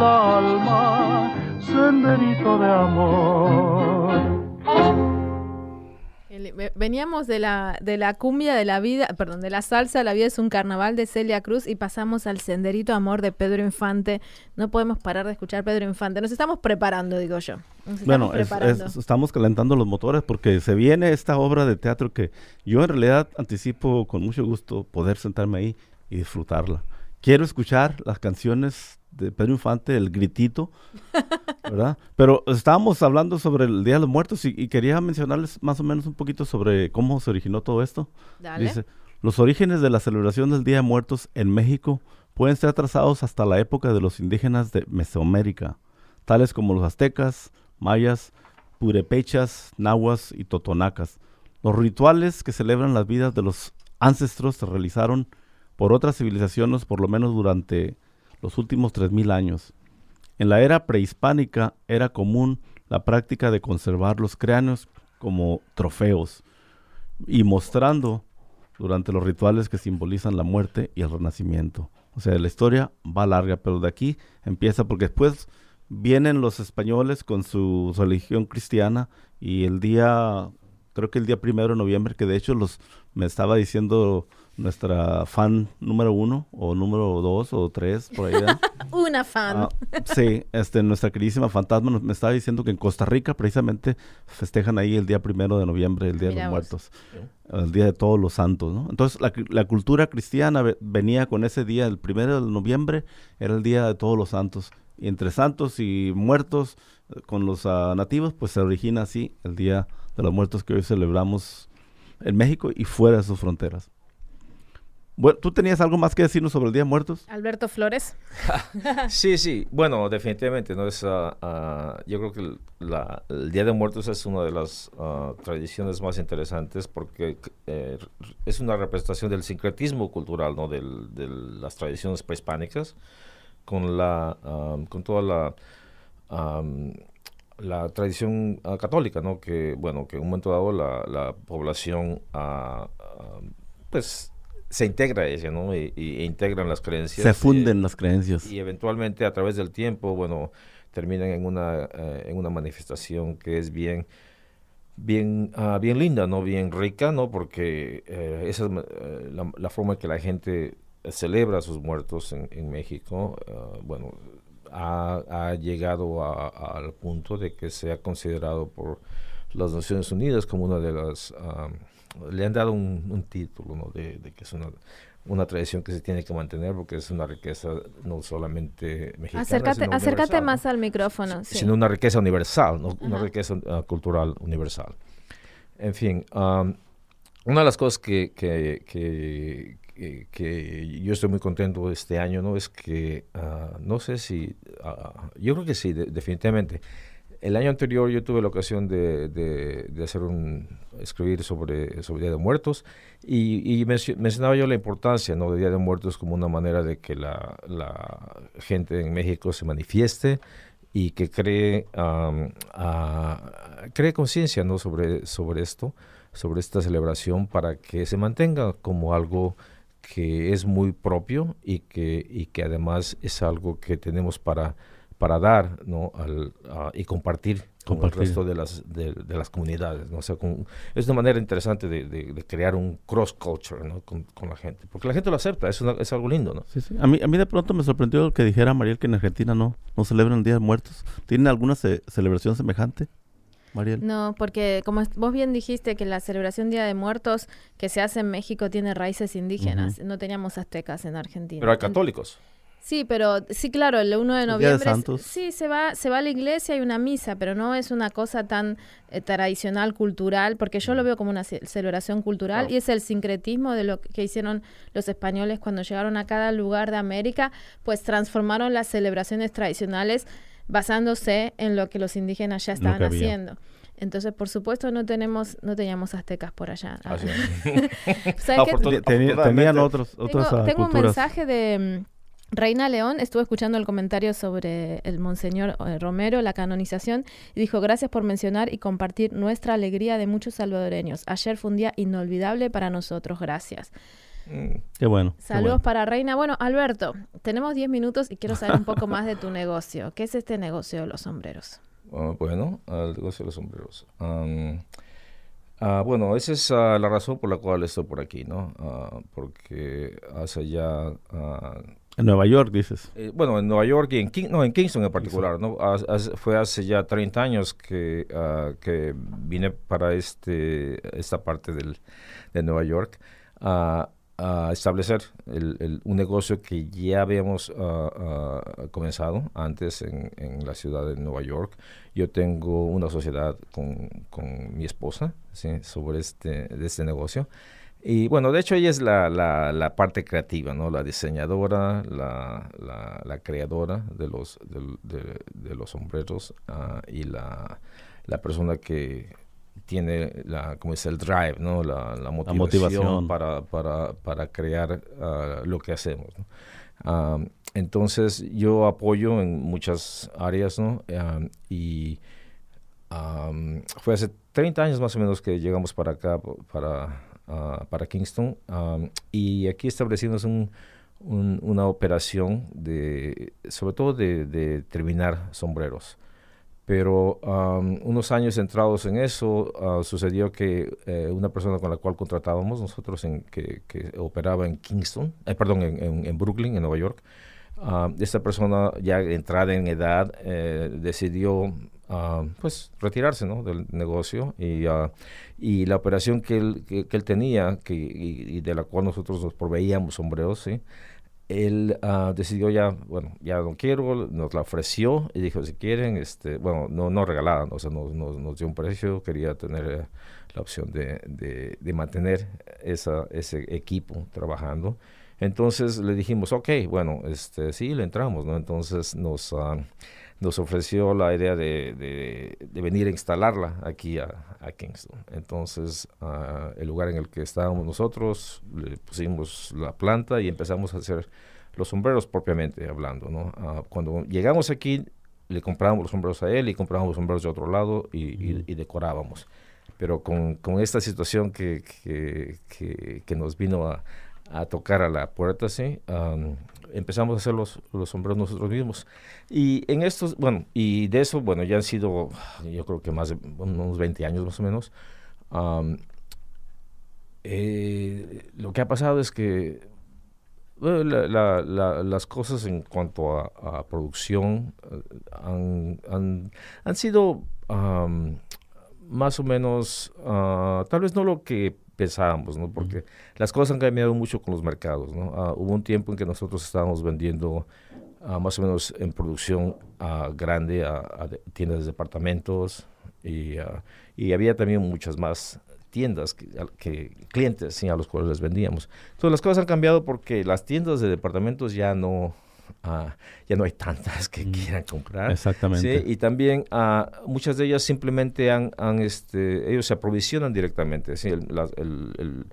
alma, senderito de amor. El Veníamos de la de la cumbia de la vida, perdón, de la salsa, la vida es un carnaval de Celia Cruz y pasamos al Senderito Amor de Pedro Infante. No podemos parar de escuchar Pedro Infante. Nos estamos preparando, digo yo. Nos estamos Bueno, es- preparando. es- estamos calentando los motores porque se viene esta obra de teatro que yo en realidad anticipo con mucho gusto poder sentarme ahí y disfrutarla. Quiero escuchar las canciones de Pedro Infante, El Gritito, ¿verdad? Pero estábamos hablando sobre el Día de los Muertos y, y quería mencionarles más o menos un poquito sobre cómo se originó todo esto. Dale. Dice, los orígenes de la celebración del Día de Muertos en México pueden ser trazados hasta la época de los indígenas de Mesoamérica, tales como los aztecas, mayas, purépechas, nahuas y totonacas. Los rituales que celebran las vidas de los ancestros se realizaron por otras civilizaciones por lo menos durante los últimos tres mil años. En la era prehispánica era común la práctica de conservar los cráneos como trofeos y mostrando durante los rituales que simbolizan la muerte y el renacimiento. O sea, la historia va larga, pero de aquí empieza porque después vienen los españoles con su religión cristiana y el día, creo que el día primero de noviembre, que de hecho los me estaba diciendo nuestra fan número uno o número dos o tres por ahí. ¿verdad? Una fan. Ah, sí, este, nuestra queridísima Fantasma nos- me estaba diciendo que en Costa Rica precisamente festejan ahí el día primero de noviembre, el Día de Mira los vos. Muertos, el Día de Todos los Santos, ¿no? Entonces la, cri- la cultura cristiana ve- venía con ese día, el primero de noviembre era el Día de Todos los Santos, y entre santos y muertos eh, con los ah, nativos, pues se origina así el Día de los Muertos que hoy celebramos en México y fuera de sus fronteras. Bueno, ¿tú tenías algo más que decirnos sobre el Día de Muertos? Alberto Flores. Sí, sí, bueno, definitivamente, ¿no? Es, ah, ah, yo creo que el, la- el Día de Muertos es una de las ah, tradiciones más interesantes porque eh, es una representación del sincretismo cultural, ¿no? Del- de las tradiciones prehispánicas con la, ah, con toda la, am, la tradición ah, católica, ¿no? Que, bueno, que en un momento dado la, la población, ah, ah, pues, se integra a ella, ¿no? Y, y- e integran las creencias. Se eh, funden las creencias. y eventualmente a través del tiempo, bueno, terminan en una eh, en una manifestación que es bien bien ah, bien linda, no bien rica, no, porque eh, esa es ma- eh, la, la forma en que la gente celebra a sus muertos en, en México, ah, bueno, ha, ha llegado a- a- al punto de que sea considerado por las Naciones Unidas como una de las ah, le han dado un, un título, ¿no? de, de que es una una tradición que se tiene que mantener porque es una riqueza no solamente mexicana, Acércate, sino acércate universal, más ¿no? al micrófono. Sí. Sino una riqueza universal, ¿no? Una Ajá. riqueza ah, cultural universal. En fin, um, una de las cosas que, que, que, que- que yo estoy muy contento este año, ¿no? Es que, ah, no sé si, ah, yo creo que sí, de- definitivamente. El año anterior yo tuve la ocasión de, de, de hacer un, escribir sobre, sobre Día de Muertos y, y mencio- mencionaba yo la importancia, ¿no? de Día de Muertos como una manera de que la, la gente en México se manifieste y que cree, am, ah, cree conciencia, ¿no? sobre, sobre esto, sobre esta celebración para que se mantenga como algo que es muy propio y que, y que además es algo que tenemos para para dar, ¿no? Al, a- y compartir con Compartir. el resto de las, de, de las comunidades, ¿no? O sea, con- es una manera interesante de, de- de crear un cross-culture, ¿no? con, con la gente, porque la gente lo acepta, es, una- es algo lindo, ¿no? Sí, sí. A mí, a mí de pronto me sorprendió que dijera Mariel que en Argentina no, no celebran el Día de Muertos. ¿Tienen alguna ce- celebración semejante, Mariel? No, porque como es- vos bien dijiste que la celebración Día de Muertos que se hace en México tiene raíces indígenas. No teníamos aztecas en Argentina. Pero hay Ent- católicos. Sí, pero sí, claro, el uno de El Día de noviembre es- Santos. sí se va se va a la iglesia, hay una misa, pero no es una cosa tan eh, tradicional, cultural, porque yo lo veo como una ce- celebración cultural Claro. y es el sincretismo de lo que hicieron los españoles cuando llegaron a cada lugar de América, pues transformaron las celebraciones tradicionales basándose en lo que los indígenas ya Lo estaban que había. haciendo. Entonces, por supuesto, no tenemos no teníamos aztecas por allá. Ah, Así es. ¿sabes qué? Afortun- Teni- teni- afortunadamente- tenían otros, Tengo, otras ah, tengo un culturas. mensaje de mm, Reina León. Estuve escuchando el comentario sobre el Monseñor eh, Romero, la canonización, y dijo: gracias por mencionar y compartir nuestra alegría de muchos salvadoreños. Ayer fue un día inolvidable para nosotros. Gracias. Mm, Qué bueno. qué Saludos bueno. para Reina. Bueno, Alberto, tenemos diez minutos y quiero saber un poco más de tu negocio. ¿Qué es este negocio de los sombreros? ah, bueno, al negocio de los sombreros. Am, Ah, bueno, esa es ah, la razón por la cual estoy por aquí, ¿no? Ah, porque hace ya, ah, En Nueva York, dices. eh, bueno, en Nueva York y en, King- no, en Kingston en particular, ¿no? Haz- haz- fue hace ya treinta años que, ah, que vine para este, esta parte del, de Nueva York a a establecer el- el- un negocio que ya habíamos ah, ah, comenzado antes en, en la ciudad de Nueva York. Yo tengo una sociedad con, con mi esposa, ¿sí? Sobre este, de este negocio. Y bueno, de hecho ella es la, la, la parte creativa, ¿no? La diseñadora, la, la, la creadora de los, del- de, de los sombreros ah, y la, la persona que tiene la, como es el drive, ¿no? La, la motivación, motivación. para, para, para crear ah, lo que hacemos, ¿no? Ah, entonces yo apoyo en muchas áreas, ¿no? Ah, y Am, fue hace treinta años más o menos que llegamos para acá, po- para, ah, para Kingston, am, y aquí establecimos un, un- una operación de, sobre todo de, de terminar sombreros. Pero am, unos años entrados en eso, ah, sucedió que eh, una persona con la cual contratábamos nosotros, en, que, que operaba en Kingston, eh, perdón, en, en- en Brooklyn, en Nueva York, ah, esta persona ya entrada en edad eh, decidió ah, pues retirarse, ¿no? Del negocio y, ah, y la operación que él, que, que él tenía que, y, y de la cual nosotros nos proveíamos sombreros, ¿sí? Él ah, decidió ya, bueno, ya no quiero, nos la ofreció y dijo, si quieren, este, bueno, no, no regalada, ¿no? O sea, nos, nos, nos dio un precio, quería tener eh, la opción de, de, de mantener esa, ese equipo trabajando. Entonces le dijimos, ok, bueno, este, sí, le entramos, ¿no? Entonces nos, ah, nos ofreció la idea de, de, de venir a instalarla aquí a, a Kingston. Entonces, ah, el lugar en el que estábamos nosotros, le pusimos la planta y empezamos a hacer los sombreros propiamente hablando, ¿no? Ah, cuando llegamos aquí, le comprábamos los sombreros a él y comprábamos sombreros de otro lado y, y- y decorábamos. Pero con, con esta situación que, que, que, que nos vino a, a tocar a la puerta, ¿sí? Am, empezamos a hacer los, los sombreros nosotros mismos. Y en estos, bueno, y de eso, bueno, ya han sido, yo creo que más de unos veinte años más o menos. Am, eh, lo que ha pasado es que bueno, la- la- la- las cosas en cuanto a, a producción eh, han, han, han sido am, más o menos, ah, tal vez no lo que pensábamos, ¿no? Porque las cosas han cambiado mucho con los mercados, ¿no? Ah, hubo un tiempo en que nosotros estábamos vendiendo ah, más o menos en producción ah, grande a, a de- tiendas de departamentos y, ah, y había también muchas más tiendas que, al- que clientes, sí, a los cuales les vendíamos. Entonces las cosas han cambiado porque las tiendas de departamentos ya no, ah, ya no hay tantas que Mm. quieran comprar. Exactamente. Sí, y también ah, muchas de ellas simplemente han, han, este, ellos se aprovisionan directamente. ¿Sí? El, la- el- el-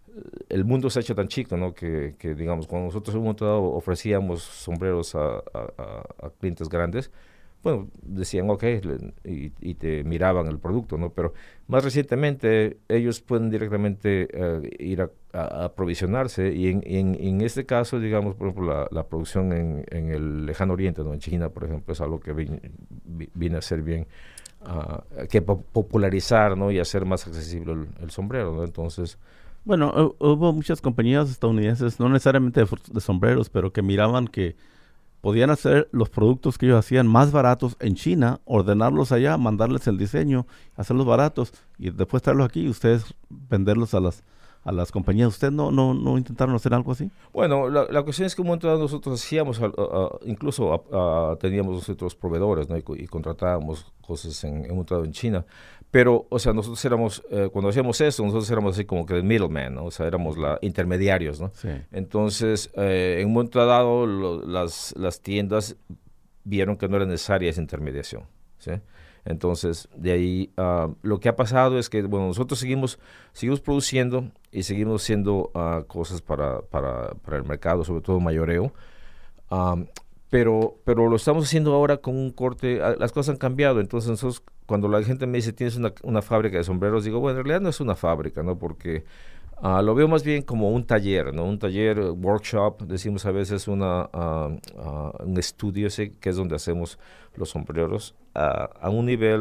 el mundo se ha hecho tan chico, ¿no? Que, que, digamos, cuando nosotros en un momento dado ofrecíamos sombreros a, a- a- a clientes grandes, bueno, decían, ok, le- y, y te miraban el producto, ¿no? Pero más recientemente ellos pueden directamente eh, ir a, a- a aprovisionarse y en, en, en este caso, digamos, por ejemplo, la, la producción en, en el lejano oriente, ¿no? En China, por ejemplo, es algo que vin- vi- viene a ser bien, ah, que po- popularizar, ¿no? Y hacer más accesible el, el sombrero, ¿no? Entonces, Bueno, hu- hubo muchas compañías estadounidenses, no necesariamente de, fr- de sombreros, pero que miraban que podían hacer los productos que ellos hacían más baratos en China, ordenarlos allá, mandarles el diseño, hacerlos baratos y después traerlos aquí y ustedes venderlos a las a las compañías. ¿Ustedes no, no, no intentaron hacer algo así? bueno, la, la cuestión es que un momento dado nosotros hacíamos, al- a- a- incluso a- a- teníamos nosotros proveedores, ¿no? Y, co- y contratábamos cosas en, en un momento dado en China. Pero, o sea, nosotros éramos, eh, cuando hacíamos eso, nosotros éramos así como que el middleman, ¿no? O sea, éramos la, intermediarios, ¿no? Sí. Entonces, eh, en un momento dado, lo- las, las tiendas vieron que no era necesaria esa intermediación, ¿sí? Entonces, de ahí, ah, lo que ha pasado es que, bueno, nosotros seguimos, seguimos produciendo y seguimos haciendo ah, cosas para, para, para el mercado, sobre todo mayoreo, Am, pero, pero lo estamos haciendo ahora con un corte, ah, las cosas han cambiado, entonces nosotros, cuando la gente me dice, tienes una, una fábrica de sombreros, digo, bueno, en realidad no es una fábrica, ¿no? Porque Ah, lo veo más bien como un taller, ¿no? Un taller, eh, workshop, decimos a veces una, ah, ah, un estudio, sí, que es donde hacemos los sombreros, ah, a un nivel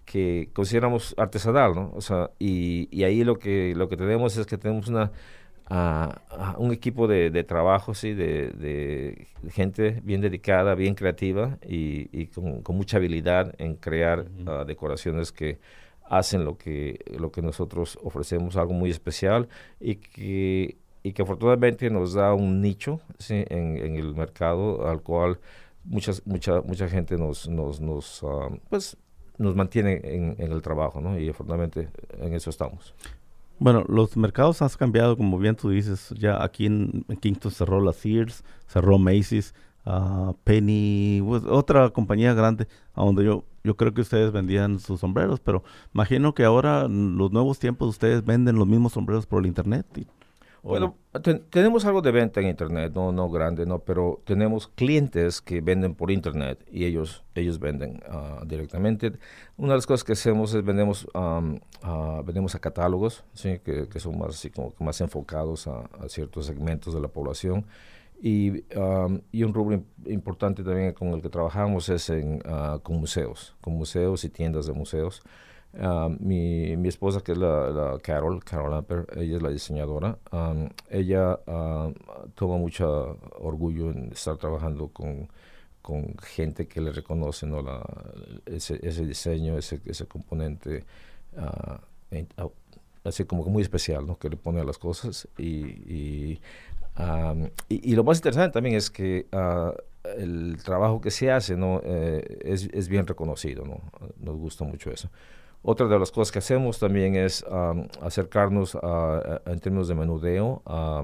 que consideramos artesanal, ¿no? O sea, y, y ahí lo que lo que tenemos es que tenemos una uh, uh, un equipo de, de trabajo, sí, de, de gente bien dedicada, bien creativa y, y con, con mucha habilidad en crear uh, decoraciones que hacen lo que lo que nosotros ofrecemos, algo muy especial y que y que afortunadamente nos da un nicho, ¿sí? en, en el mercado al cual muchas mucha mucha gente nos nos nos uh, pues nos mantiene en, en el trabajo, ¿no? Y afortunadamente en eso estamos. Bueno, los mercados han cambiado, como bien tú dices. Ya aquí en, en Kingston cerró la Sears, cerró Macy's, uh, Penny, pues, otra compañía grande, a donde yo yo creo que ustedes vendían sus sombreros, pero imagino que ahora, en los nuevos tiempos, ustedes venden los mismos sombreros por el internet. Y, bueno, ten, tenemos algo de venta en internet, no no grande, no, pero tenemos clientes que venden por internet y ellos ellos venden uh, directamente. Una de las cosas que hacemos es vendemos um, uh, vendemos a catálogos, sí, que, que son más así como que más enfocados a, a ciertos segmentos de la población. Y, um, y un rubro importante también con el que trabajamos es en, uh, con museos, con museos y tiendas de museos. Uh, mi, mi esposa, que es la, la Carol, Carol Amper, ella es la diseñadora. Um, ella uh, toma mucho orgullo en estar trabajando con, con gente que le reconoce, ¿no? la, ese, ese diseño, ese, ese componente uh, en, uh, así como que muy especial, ¿no? Que le pone a las cosas. Y, y, um, y, y lo más interesante también es que uh, el trabajo que se hace, ¿no? eh, es, es bien reconocido, ¿no? Nos gusta mucho eso. Otra de las cosas que hacemos también es um, acercarnos a, a, en términos de menudeo a,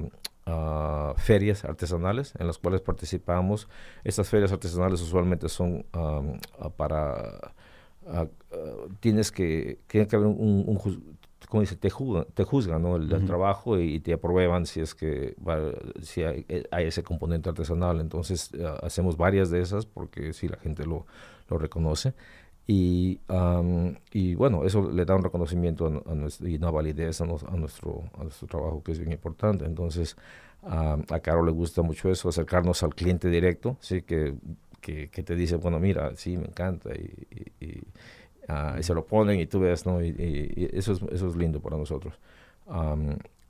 a ferias artesanales en las cuales participamos. Estas ferias artesanales usualmente son um, para... Uh, uh, tienes que, tiene que haber un, un, un como dice, te juzgan, te juzgan, ¿no? el, uh-huh. el trabajo y, y te aprueban si es que va, si hay, hay ese componente artesanal. Entonces uh, hacemos varias de esas porque sí, la gente lo, lo reconoce. Y, um, y bueno, eso le da un reconocimiento a, a nuestro, y una validez a, nos, a, nuestro, a nuestro trabajo, que es bien importante. Entonces um, a Caro le gusta mucho eso, acercarnos al cliente directo, ¿sí? que, que, que te dice, bueno, mira, sí, me encanta, y, y, y, uh, y se lo ponen y tú ves, ¿no? Y, y, y eso, es, eso es lindo para nosotros. Um,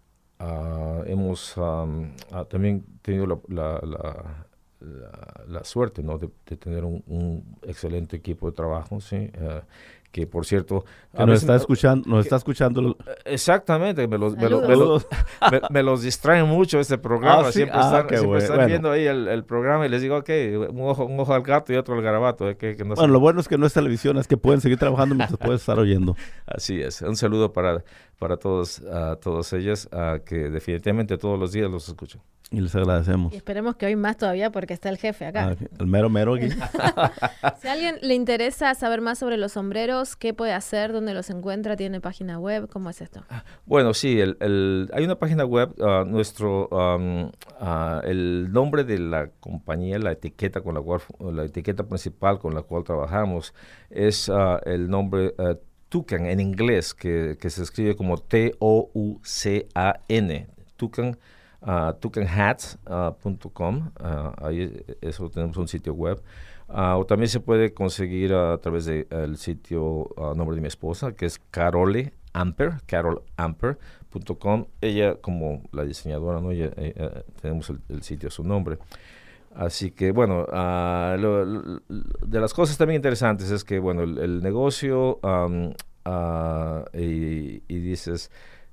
uh, hemos um, uh, también tenido la... la, la La, la suerte, ¿no? de, de tener un, un excelente equipo de trabajo, ¿sí? Uh, que por cierto... Que nos está escuchando, nos que, está escuchando. Exactamente, me los, me, los, me, los, me, me los distraen mucho este programa, ah, ¿sí? siempre ah, están, siempre bueno. están bueno. viendo ahí el, el programa y les digo, ok, un ojo, un ojo al gato y otro al garabato. Eh, que, que no bueno, lo bueno es que no es televisión, es que pueden seguir trabajando mientras pueden estar oyendo. Así es, un saludo para, para todos, uh, todos ellos, uh, que definitivamente todos los días los escuchan. Y les agradecemos. Y esperemos que hoy más todavía porque está el jefe acá. Ah, el mero mero aquí. Si a alguien le interesa saber más sobre los sombreros, ¿qué puede hacer? ¿Dónde los encuentra? ¿Tiene página web? ¿Cómo es esto? Bueno, sí, el, el, hay una página web, uh, nuestro, um, uh, el nombre de la compañía, la etiqueta con la cual, la etiqueta principal con la cual trabajamos es uh, el nombre uh, Tucan en inglés, que, que se escribe como T O U C A N, Tucan. Uh, tucan hats punto com, uh, uh, ahí eso tenemos un sitio web, uh, o también se puede conseguir uh, a través del de, sitio uh, nombre de mi esposa, que es Carole Amper, carol amper punto com. Ella, como la diseñadora, ¿no? Ella, eh, tenemos el, el sitio a su nombre. Así que, bueno, uh, lo, lo, de las cosas también interesantes es que, bueno, el, el negocio, um, uh, y, y dices...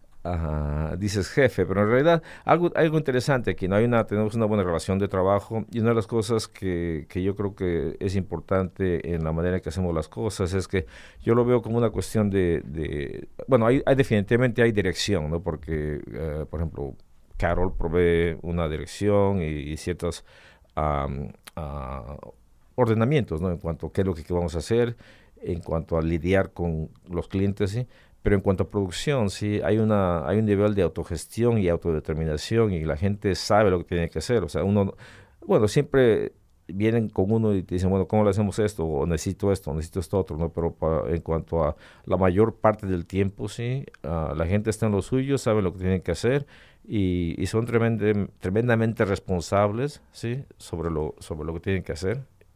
Uh, dices jefe, pero en realidad algo, algo interesante aquí, ¿no? Hay una, tenemos una buena relación de trabajo y una de las cosas que, que yo creo que es importante en la manera en que hacemos las cosas es que yo lo veo como una cuestión de, de bueno, hay, hay definitivamente hay dirección, ¿no? Porque, uh, por ejemplo, Carol provee una dirección y, y ciertos um, uh, ordenamientos, ¿no? En cuanto a qué es lo que, que vamos a hacer, en cuanto a lidiar con los clientes, ¿sí? Pero en cuanto a producción, sí, hay una hay un nivel de autogestión y autodeterminación y la gente sabe lo que tiene que hacer. O sea, uno, bueno, siempre vienen con uno y te dicen, bueno, ¿cómo le hacemos esto? O necesito esto, o necesito esto otro, ¿no? Pero para, en cuanto a la mayor parte del tiempo, sí, uh, la gente está en lo suyo, sabe lo que tienen que hacer y, y son tremende, tremendamente responsables, sí, sobre lo, sobre lo que tienen que hacer.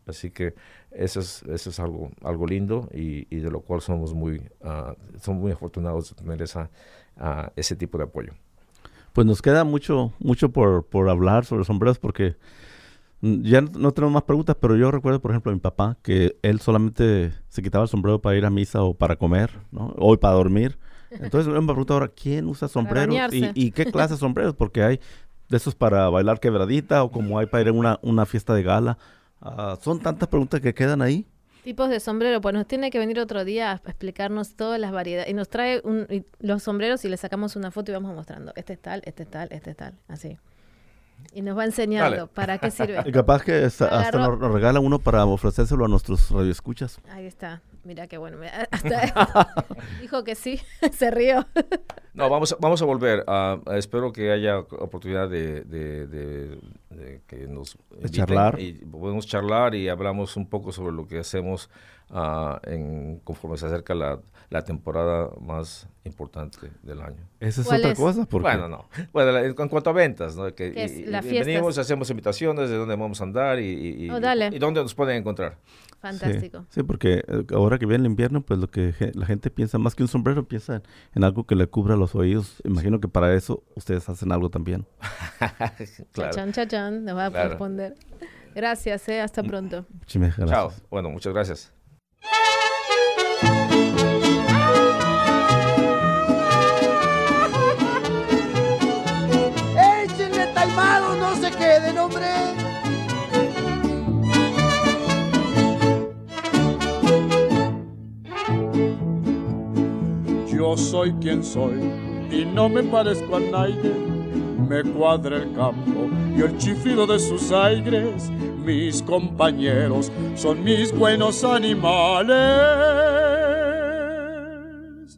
Así que eso es, eso es algo, algo lindo y, y de lo cual somos muy, uh, somos muy afortunados de tener esa, uh, ese tipo de apoyo. Pues nos queda mucho, mucho por, por hablar sobre sombreros porque ya no tenemos más preguntas, pero yo recuerdo, por ejemplo, a mi papá, que él solamente se quitaba el sombrero para ir a misa o para comer, ¿no? O para dormir. Entonces me pregunto ahora, ¿quién usa sombreros? ¿Y, ¿Y qué clase de sombreros? Porque hay de esos para bailar quebradita o como hay para ir a una, una fiesta de gala. Uh, son tantas preguntas que quedan ahí. Tipos de sombrero, pues nos tiene que venir otro día a explicarnos todas las variedades. Y nos trae un, y los sombreros y le sacamos una foto y vamos mostrando. Este es tal, este es tal, este es tal, así. Y nos va enseñando. Dale. ¿Para qué sirve? Y capaz que hasta, hasta nos, nos regala uno para ofrecérselo a nuestros radioescuchas. Ahí está. Mira qué bueno. Hasta dijo que sí, se rió. No, vamos, vamos a volver. Uh, espero que haya oportunidad de, de, de, de que nos de charlar. Y podemos charlar y hablamos un poco sobre lo que hacemos uh, en, conforme se acerca la, la temporada más importante del año. Esa es otra es? cosa. Porque... Bueno, no. Bueno, en, en cuanto a ventas, ¿no? Que, ¿Qué es? Y, Las y fiestas. Venimos, hacemos invitaciones de dónde vamos a andar y, y, oh, dale. y, y dónde nos pueden encontrar. Fantástico. Sí, sí, porque ahora que viene el invierno, pues lo que la gente piensa, más que un sombrero, piensa en, en algo que le cubra los oídos. Imagino que para eso ustedes hacen algo también. Claro. Chachán, chachán, nos va a claro. responder. Gracias, eh, hasta pronto. Muchísimas gracias. Chao. Bueno, muchas gracias. ¡Échenle taimado, no se queden, hombre! Yo soy quien soy y no me parezco a nadie. Me cuadra el campo y el chiflido de sus aires. Mis compañeros son mis buenos animales.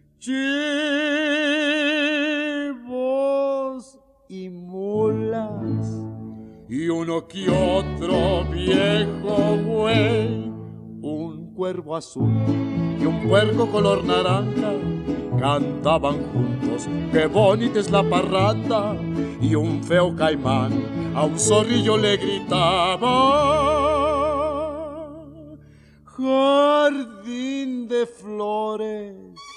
Chivos y mulas y uno que otro viejo güey. Un cuervo azul y un puerco color naranja cantaban juntos, qué bonita es la parranda. Y un feo caimán a un zorrillo le gritaba: jardín de flores,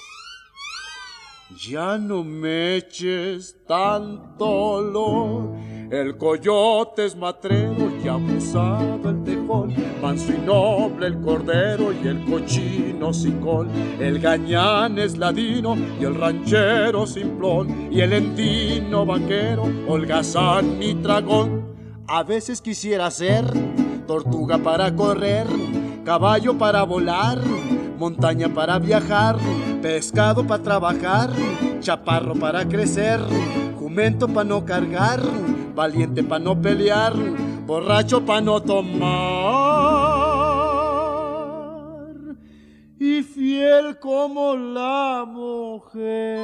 ya no me eches tanto olor. El coyote es matrero y abusado el tejón, manso y noble el cordero y el cochino sicón. El gañán es ladino y el ranchero simplón, y el endino vaquero, holgazán y tragón. A veces quisiera ser tortuga para correr, caballo para volar, montaña para viajar, pescado para trabajar, chaparro para crecer, jumento para no cargar, valiente para no pelear, borracho para no tomar, y fiel como la mujer.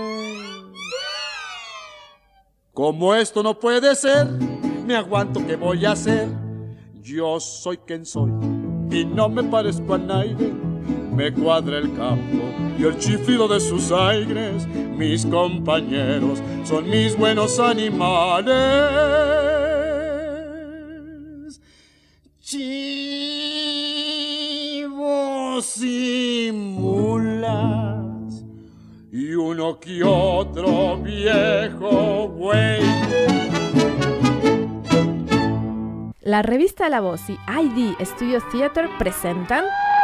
Como esto no puede ser, me aguanto, ¿qué voy a hacer? Yo soy quien soy y no me parezco a nadie. Me cuadra el campo y el chiflido de sus aires. Mis compañeros son mis buenos animales. Chivos y mulas y uno que otro viejo güey. La revista La Voz y I D Studio Theater presentan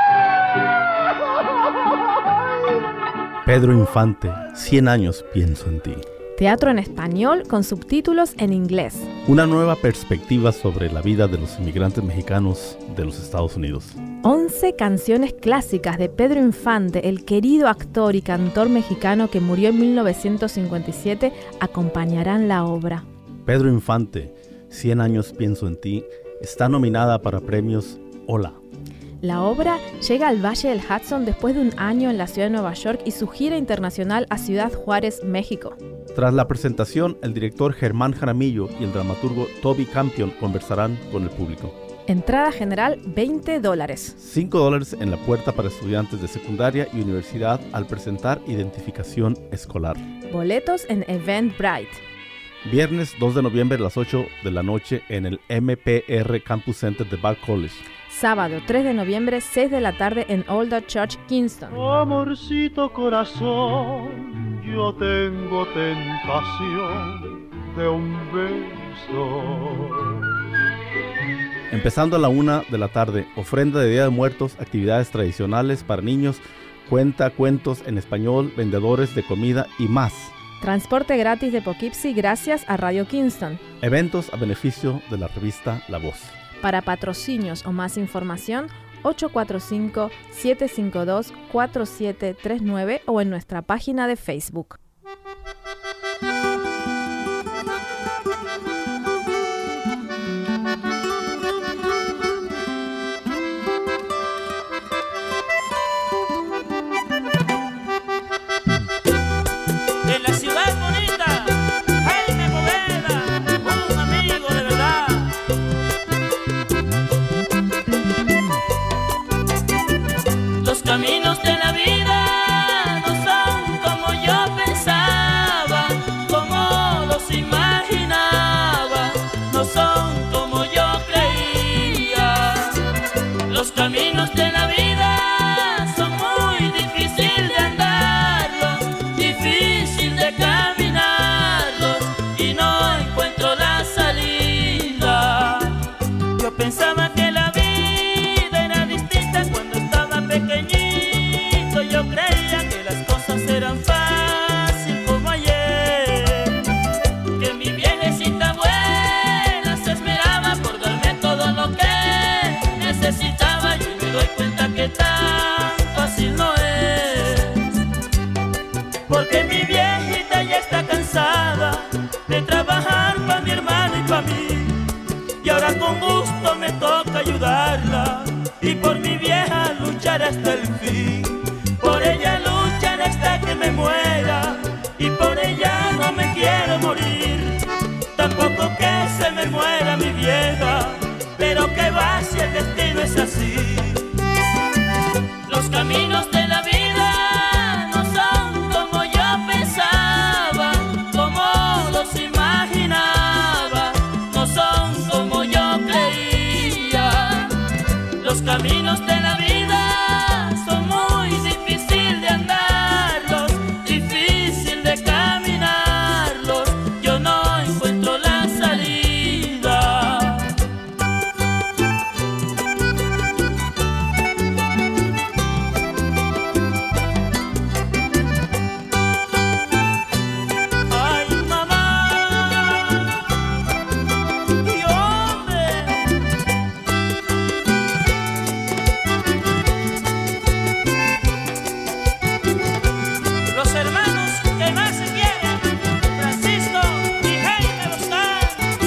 Pedro Infante, cien años pienso en ti. teatro en español con subtítulos en inglés. Una nueva perspectiva sobre la vida de los inmigrantes mexicanos de los Estados Unidos. once canciones clásicas de Pedro Infante, el querido actor y cantor mexicano que murió en mil novecientos cincuenta y siete, acompañarán la obra. Pedro Infante, cien años pienso en ti, está nominada para premios Hola. La obra llega al Valle del Hudson después de un año en la ciudad de Nueva York y su gira internacional a Ciudad Juárez, México. Tras la presentación, el director Germán Jaramillo y el dramaturgo Toby Campion conversarán con el público. Entrada general, veinte dólares. cinco dólares en la puerta para estudiantes de secundaria y universidad al presentar identificación escolar. Boletos en Eventbrite. Viernes dos de noviembre a las ocho de la noche en el M P R Campus Center de Bard College. sábado tres de noviembre, seis de la tarde en Old Church, Kingston. Amorcito corazón, yo tengo tentación de un beso. Empezando a la una de la tarde, ofrenda de Día de Muertos, actividades tradicionales para niños, cuenta cuentos en español, vendedores de comida y más. Transporte gratis de Poughkeepsie gracias a Radio Kingston. Eventos a beneficio de la revista La Voz. Para patrocinios o más información, ocho cuatro cinco, siete cinco dos, cuatro siete tres nueve o en nuestra página de Facebook. Caminos de la vida no son como yo pensaba, como los imaginaba, no son como yo creía. Los caminos de la vida son muy difíciles de andarlos, difícil de caminarlos y no encuentro la salida. Yo pensaba que la vida era distinta cuando estaba pequeñito. Yo creía que las cosas eran fácil como ayer, que mi viejecita buena se esmeraba por darme todo lo que necesitaba. Y me doy cuenta que tan fácil no es, porque mi viejita ya está cansada de trabajar para mi hermano y para mí, y ahora con gusto me toca ayudarla y por mi vieja luchar hasta el fin. Por ella luchar hasta que me muera y por ella no me quiero morir. Tampoco que se me muera mi vieja, pero que va si el destino es así. Los caminos de la vida no son como yo pensaba, como los imaginaba, no son como yo creía. Los caminos de la vida son muy difícil de andarlos, difícil de caminarlos, yo no encuentro la salida. Ay, mamá, y hombre, los hermanos que más se quieren, Francisco y Jaime Boscan.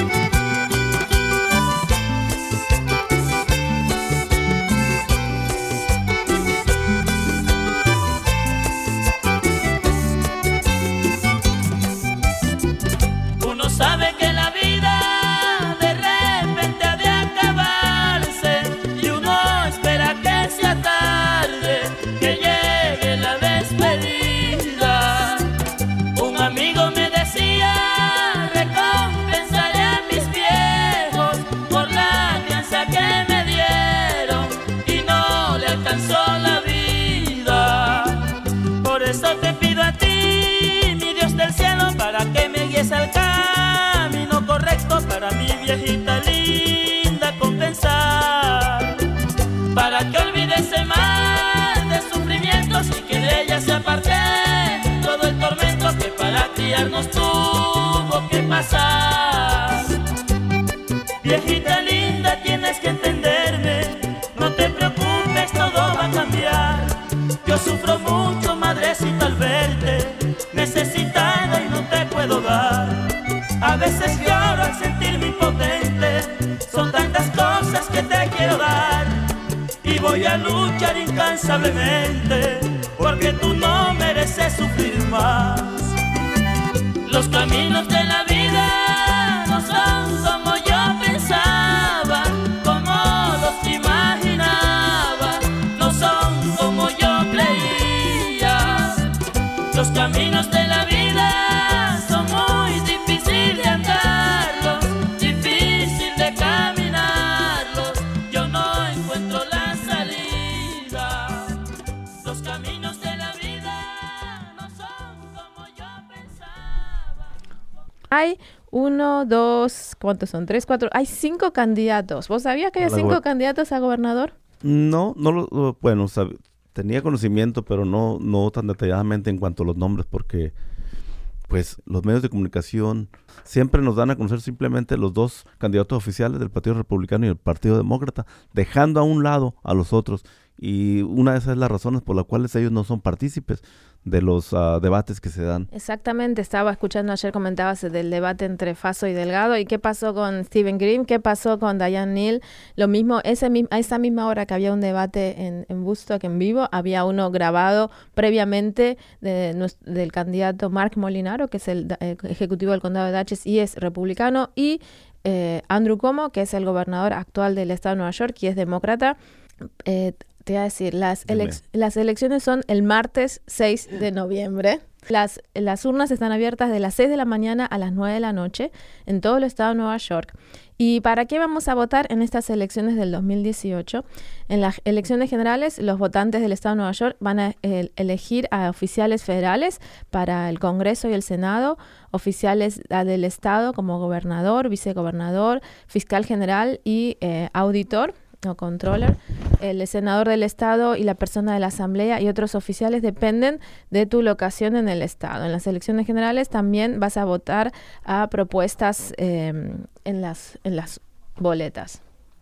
Uno sabe que la vida de repente ha de acabarse y uno espera que sea tarde, que llegue la despedida. Un amigo me decía, recompensaré a mis viejos por la crianza que me dieron y no le alcanzó la vida. Por eso te pido a ti, mi Dios del cielo, para que me guíes al camino correcto para mi viejita linda compensar, para que olvide ese mal de sufrimientos y que de ella se aparte todo el tormento que para criarnos tuvo que pasar. Viejita linda, tienes que entenderme, no te preocupes, todo va a cambiar. Yo sufro mucho, madrecita, al verte necesitada y no te puedo dar. A veces lloro al sentirme impotente, son tantas cosas que te quiero dar. Y voy a luchar incansablemente, porque tú no mereces sufrir más. Los caminos de la vida no son como yo pensaba, como los imaginaba, no son como yo creía. Los caminos de la vida son muy difíciles de andarlos, difícil de caminarlos, yo no encuentro hay uno, dos, ¿cuántos son? Tres, cuatro, hay cinco candidatos. ¿Vos sabías que hay Hola, cinco güey. candidatos a gobernador? No, no lo, lo- bueno, sab- tenía conocimiento, pero no, no tan detalladamente en cuanto a los nombres, porque pues los medios de comunicación siempre nos dan a conocer simplemente los dos candidatos oficiales del Partido Republicano y el Partido Demócrata, dejando a un lado a los otros. Y una de esas es las razones por las cuales ellos no son partícipes de los ah, debates que se dan. Exactamente, estaba escuchando ayer, comentabas del debate entre Faso y Delgado, y qué pasó con Stephen Green, qué pasó con Dianne Neal. Lo mismo, ese, mi- a esa misma hora que había un debate en, en Woodstock en vivo, había uno grabado previamente de, nues- del candidato Mark Molinaro, que es el da- eh, ejecutivo del condado de Dutchess y es republicano, y eh, Andrew Cuomo, que es el gobernador actual del estado de Nueva York y es demócrata. Eh, te iba a decir, las, Dime. elec- las elecciones son el martes seis de noviembre. Las, las urnas están abiertas de las seis de la mañana a las nueve de la noche en todo el estado de Nueva York. ¿Y para qué vamos a votar en estas elecciones del dos mil dieciocho? En las elecciones generales, los votantes del estado de Nueva York van a eh, elegir a oficiales federales para el Congreso y el Senado, oficiales ah, del estado como gobernador, vicegobernador, fiscal general y eh, auditor o controller. El senador del estado y la persona de la asamblea y otros oficiales dependen de tu locación en el estado. En las elecciones generales también vas a votar a propuestas eh, en las en las boletas.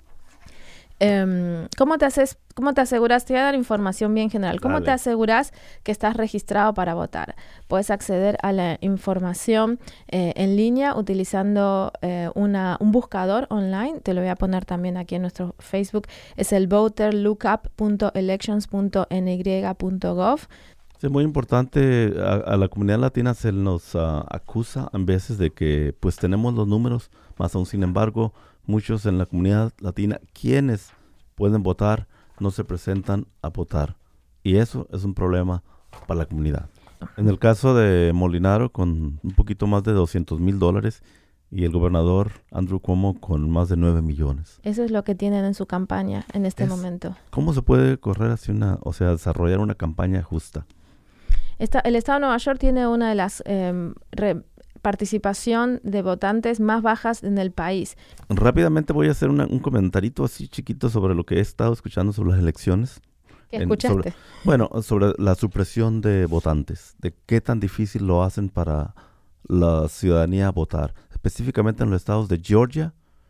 Em, ¿cómo te haces, cómo te aseguras? Te voy a dar información bien general. ¿Cómo Dale. te aseguras que estás registrado para votar? Puedes acceder a la información eh, en línea utilizando eh, una, un buscador online. Te lo voy a poner también aquí en nuestro Facebook. Es el voter lookup punto elections punto n y punto gov. Es muy importante, a, a la comunidad latina se nos ah, acusa a veces de que pues tenemos los números, más aún sin embargo, muchos en la comunidad latina, quienes pueden votar, no se presentan a votar. Y eso es un problema para la comunidad. En el caso de Molinaro, con un poquito más de doscientos mil dólares, y el gobernador Andrew Cuomo con más de nueve millones. Eso es lo que tienen en su campaña en este Es- momento. ¿Cómo se puede correr hacia una, o sea, desarrollar una campaña justa? Esta- el estado de Nueva York tiene una de las em, re- participación de votantes más bajas en el país. Rápidamente voy a hacer una- un comentarito así chiquito sobre lo que he estado escuchando sobre las elecciones. ¿Qué En- escuchaste? sobre- bueno, sobre la supresión de votantes, de qué tan difícil lo hacen para la ciudadanía votar, específicamente en los estados de Georgia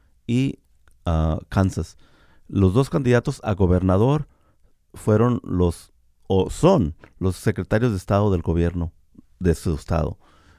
y ah, Kansas. Los dos candidatos a gobernador fueron los, o son los secretarios de estado del gobierno de su estado.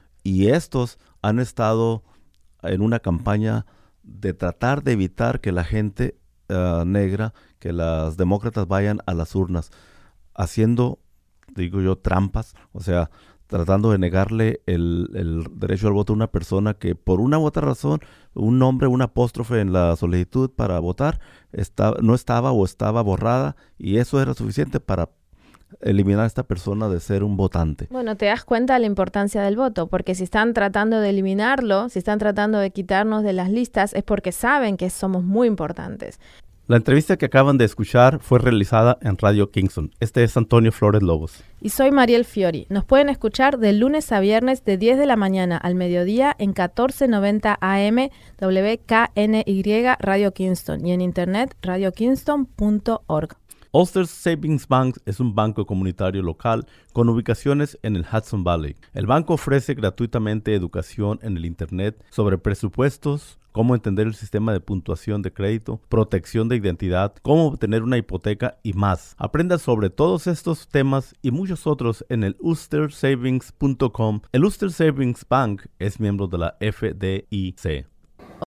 Y estos han estado en una campaña de tratar de evitar que la gente ah, negra, que las demócratas vayan a las urnas, haciendo, digo yo, trampas, o sea, tratando de negarle el, el derecho al voto a una persona que por una u otra razón, un nombre, un apóstrofe en la solicitud para votar, está, no estaba o estaba borrada, y eso era suficiente para eliminar a esta persona de ser un votante. Bueno, te das cuenta de la importancia del voto, porque si están tratando de eliminarlo, si están tratando de quitarnos de las listas, es porque saben que somos muy importantes. La entrevista que acaban de escuchar fue realizada en Radio Kingston. Este es Antonio Flores Lobos. Y soy Mariel Fiori. Nos pueden escuchar de lunes a viernes de diez de la mañana al mediodía en catorce noventa A M W K N Y Radio Kingston y en internet radio kingston punto org. Ulster Savings Bank es un banco comunitario local con ubicaciones en el Hudson Valley. El banco ofrece gratuitamente educación en el Internet sobre presupuestos, cómo entender el sistema de puntuación de crédito, protección de identidad, cómo obtener una hipoteca y más. Aprenda sobre todos estos temas y muchos otros en el ulster savings punto com. El Ulster Savings Bank es miembro de la F D I C.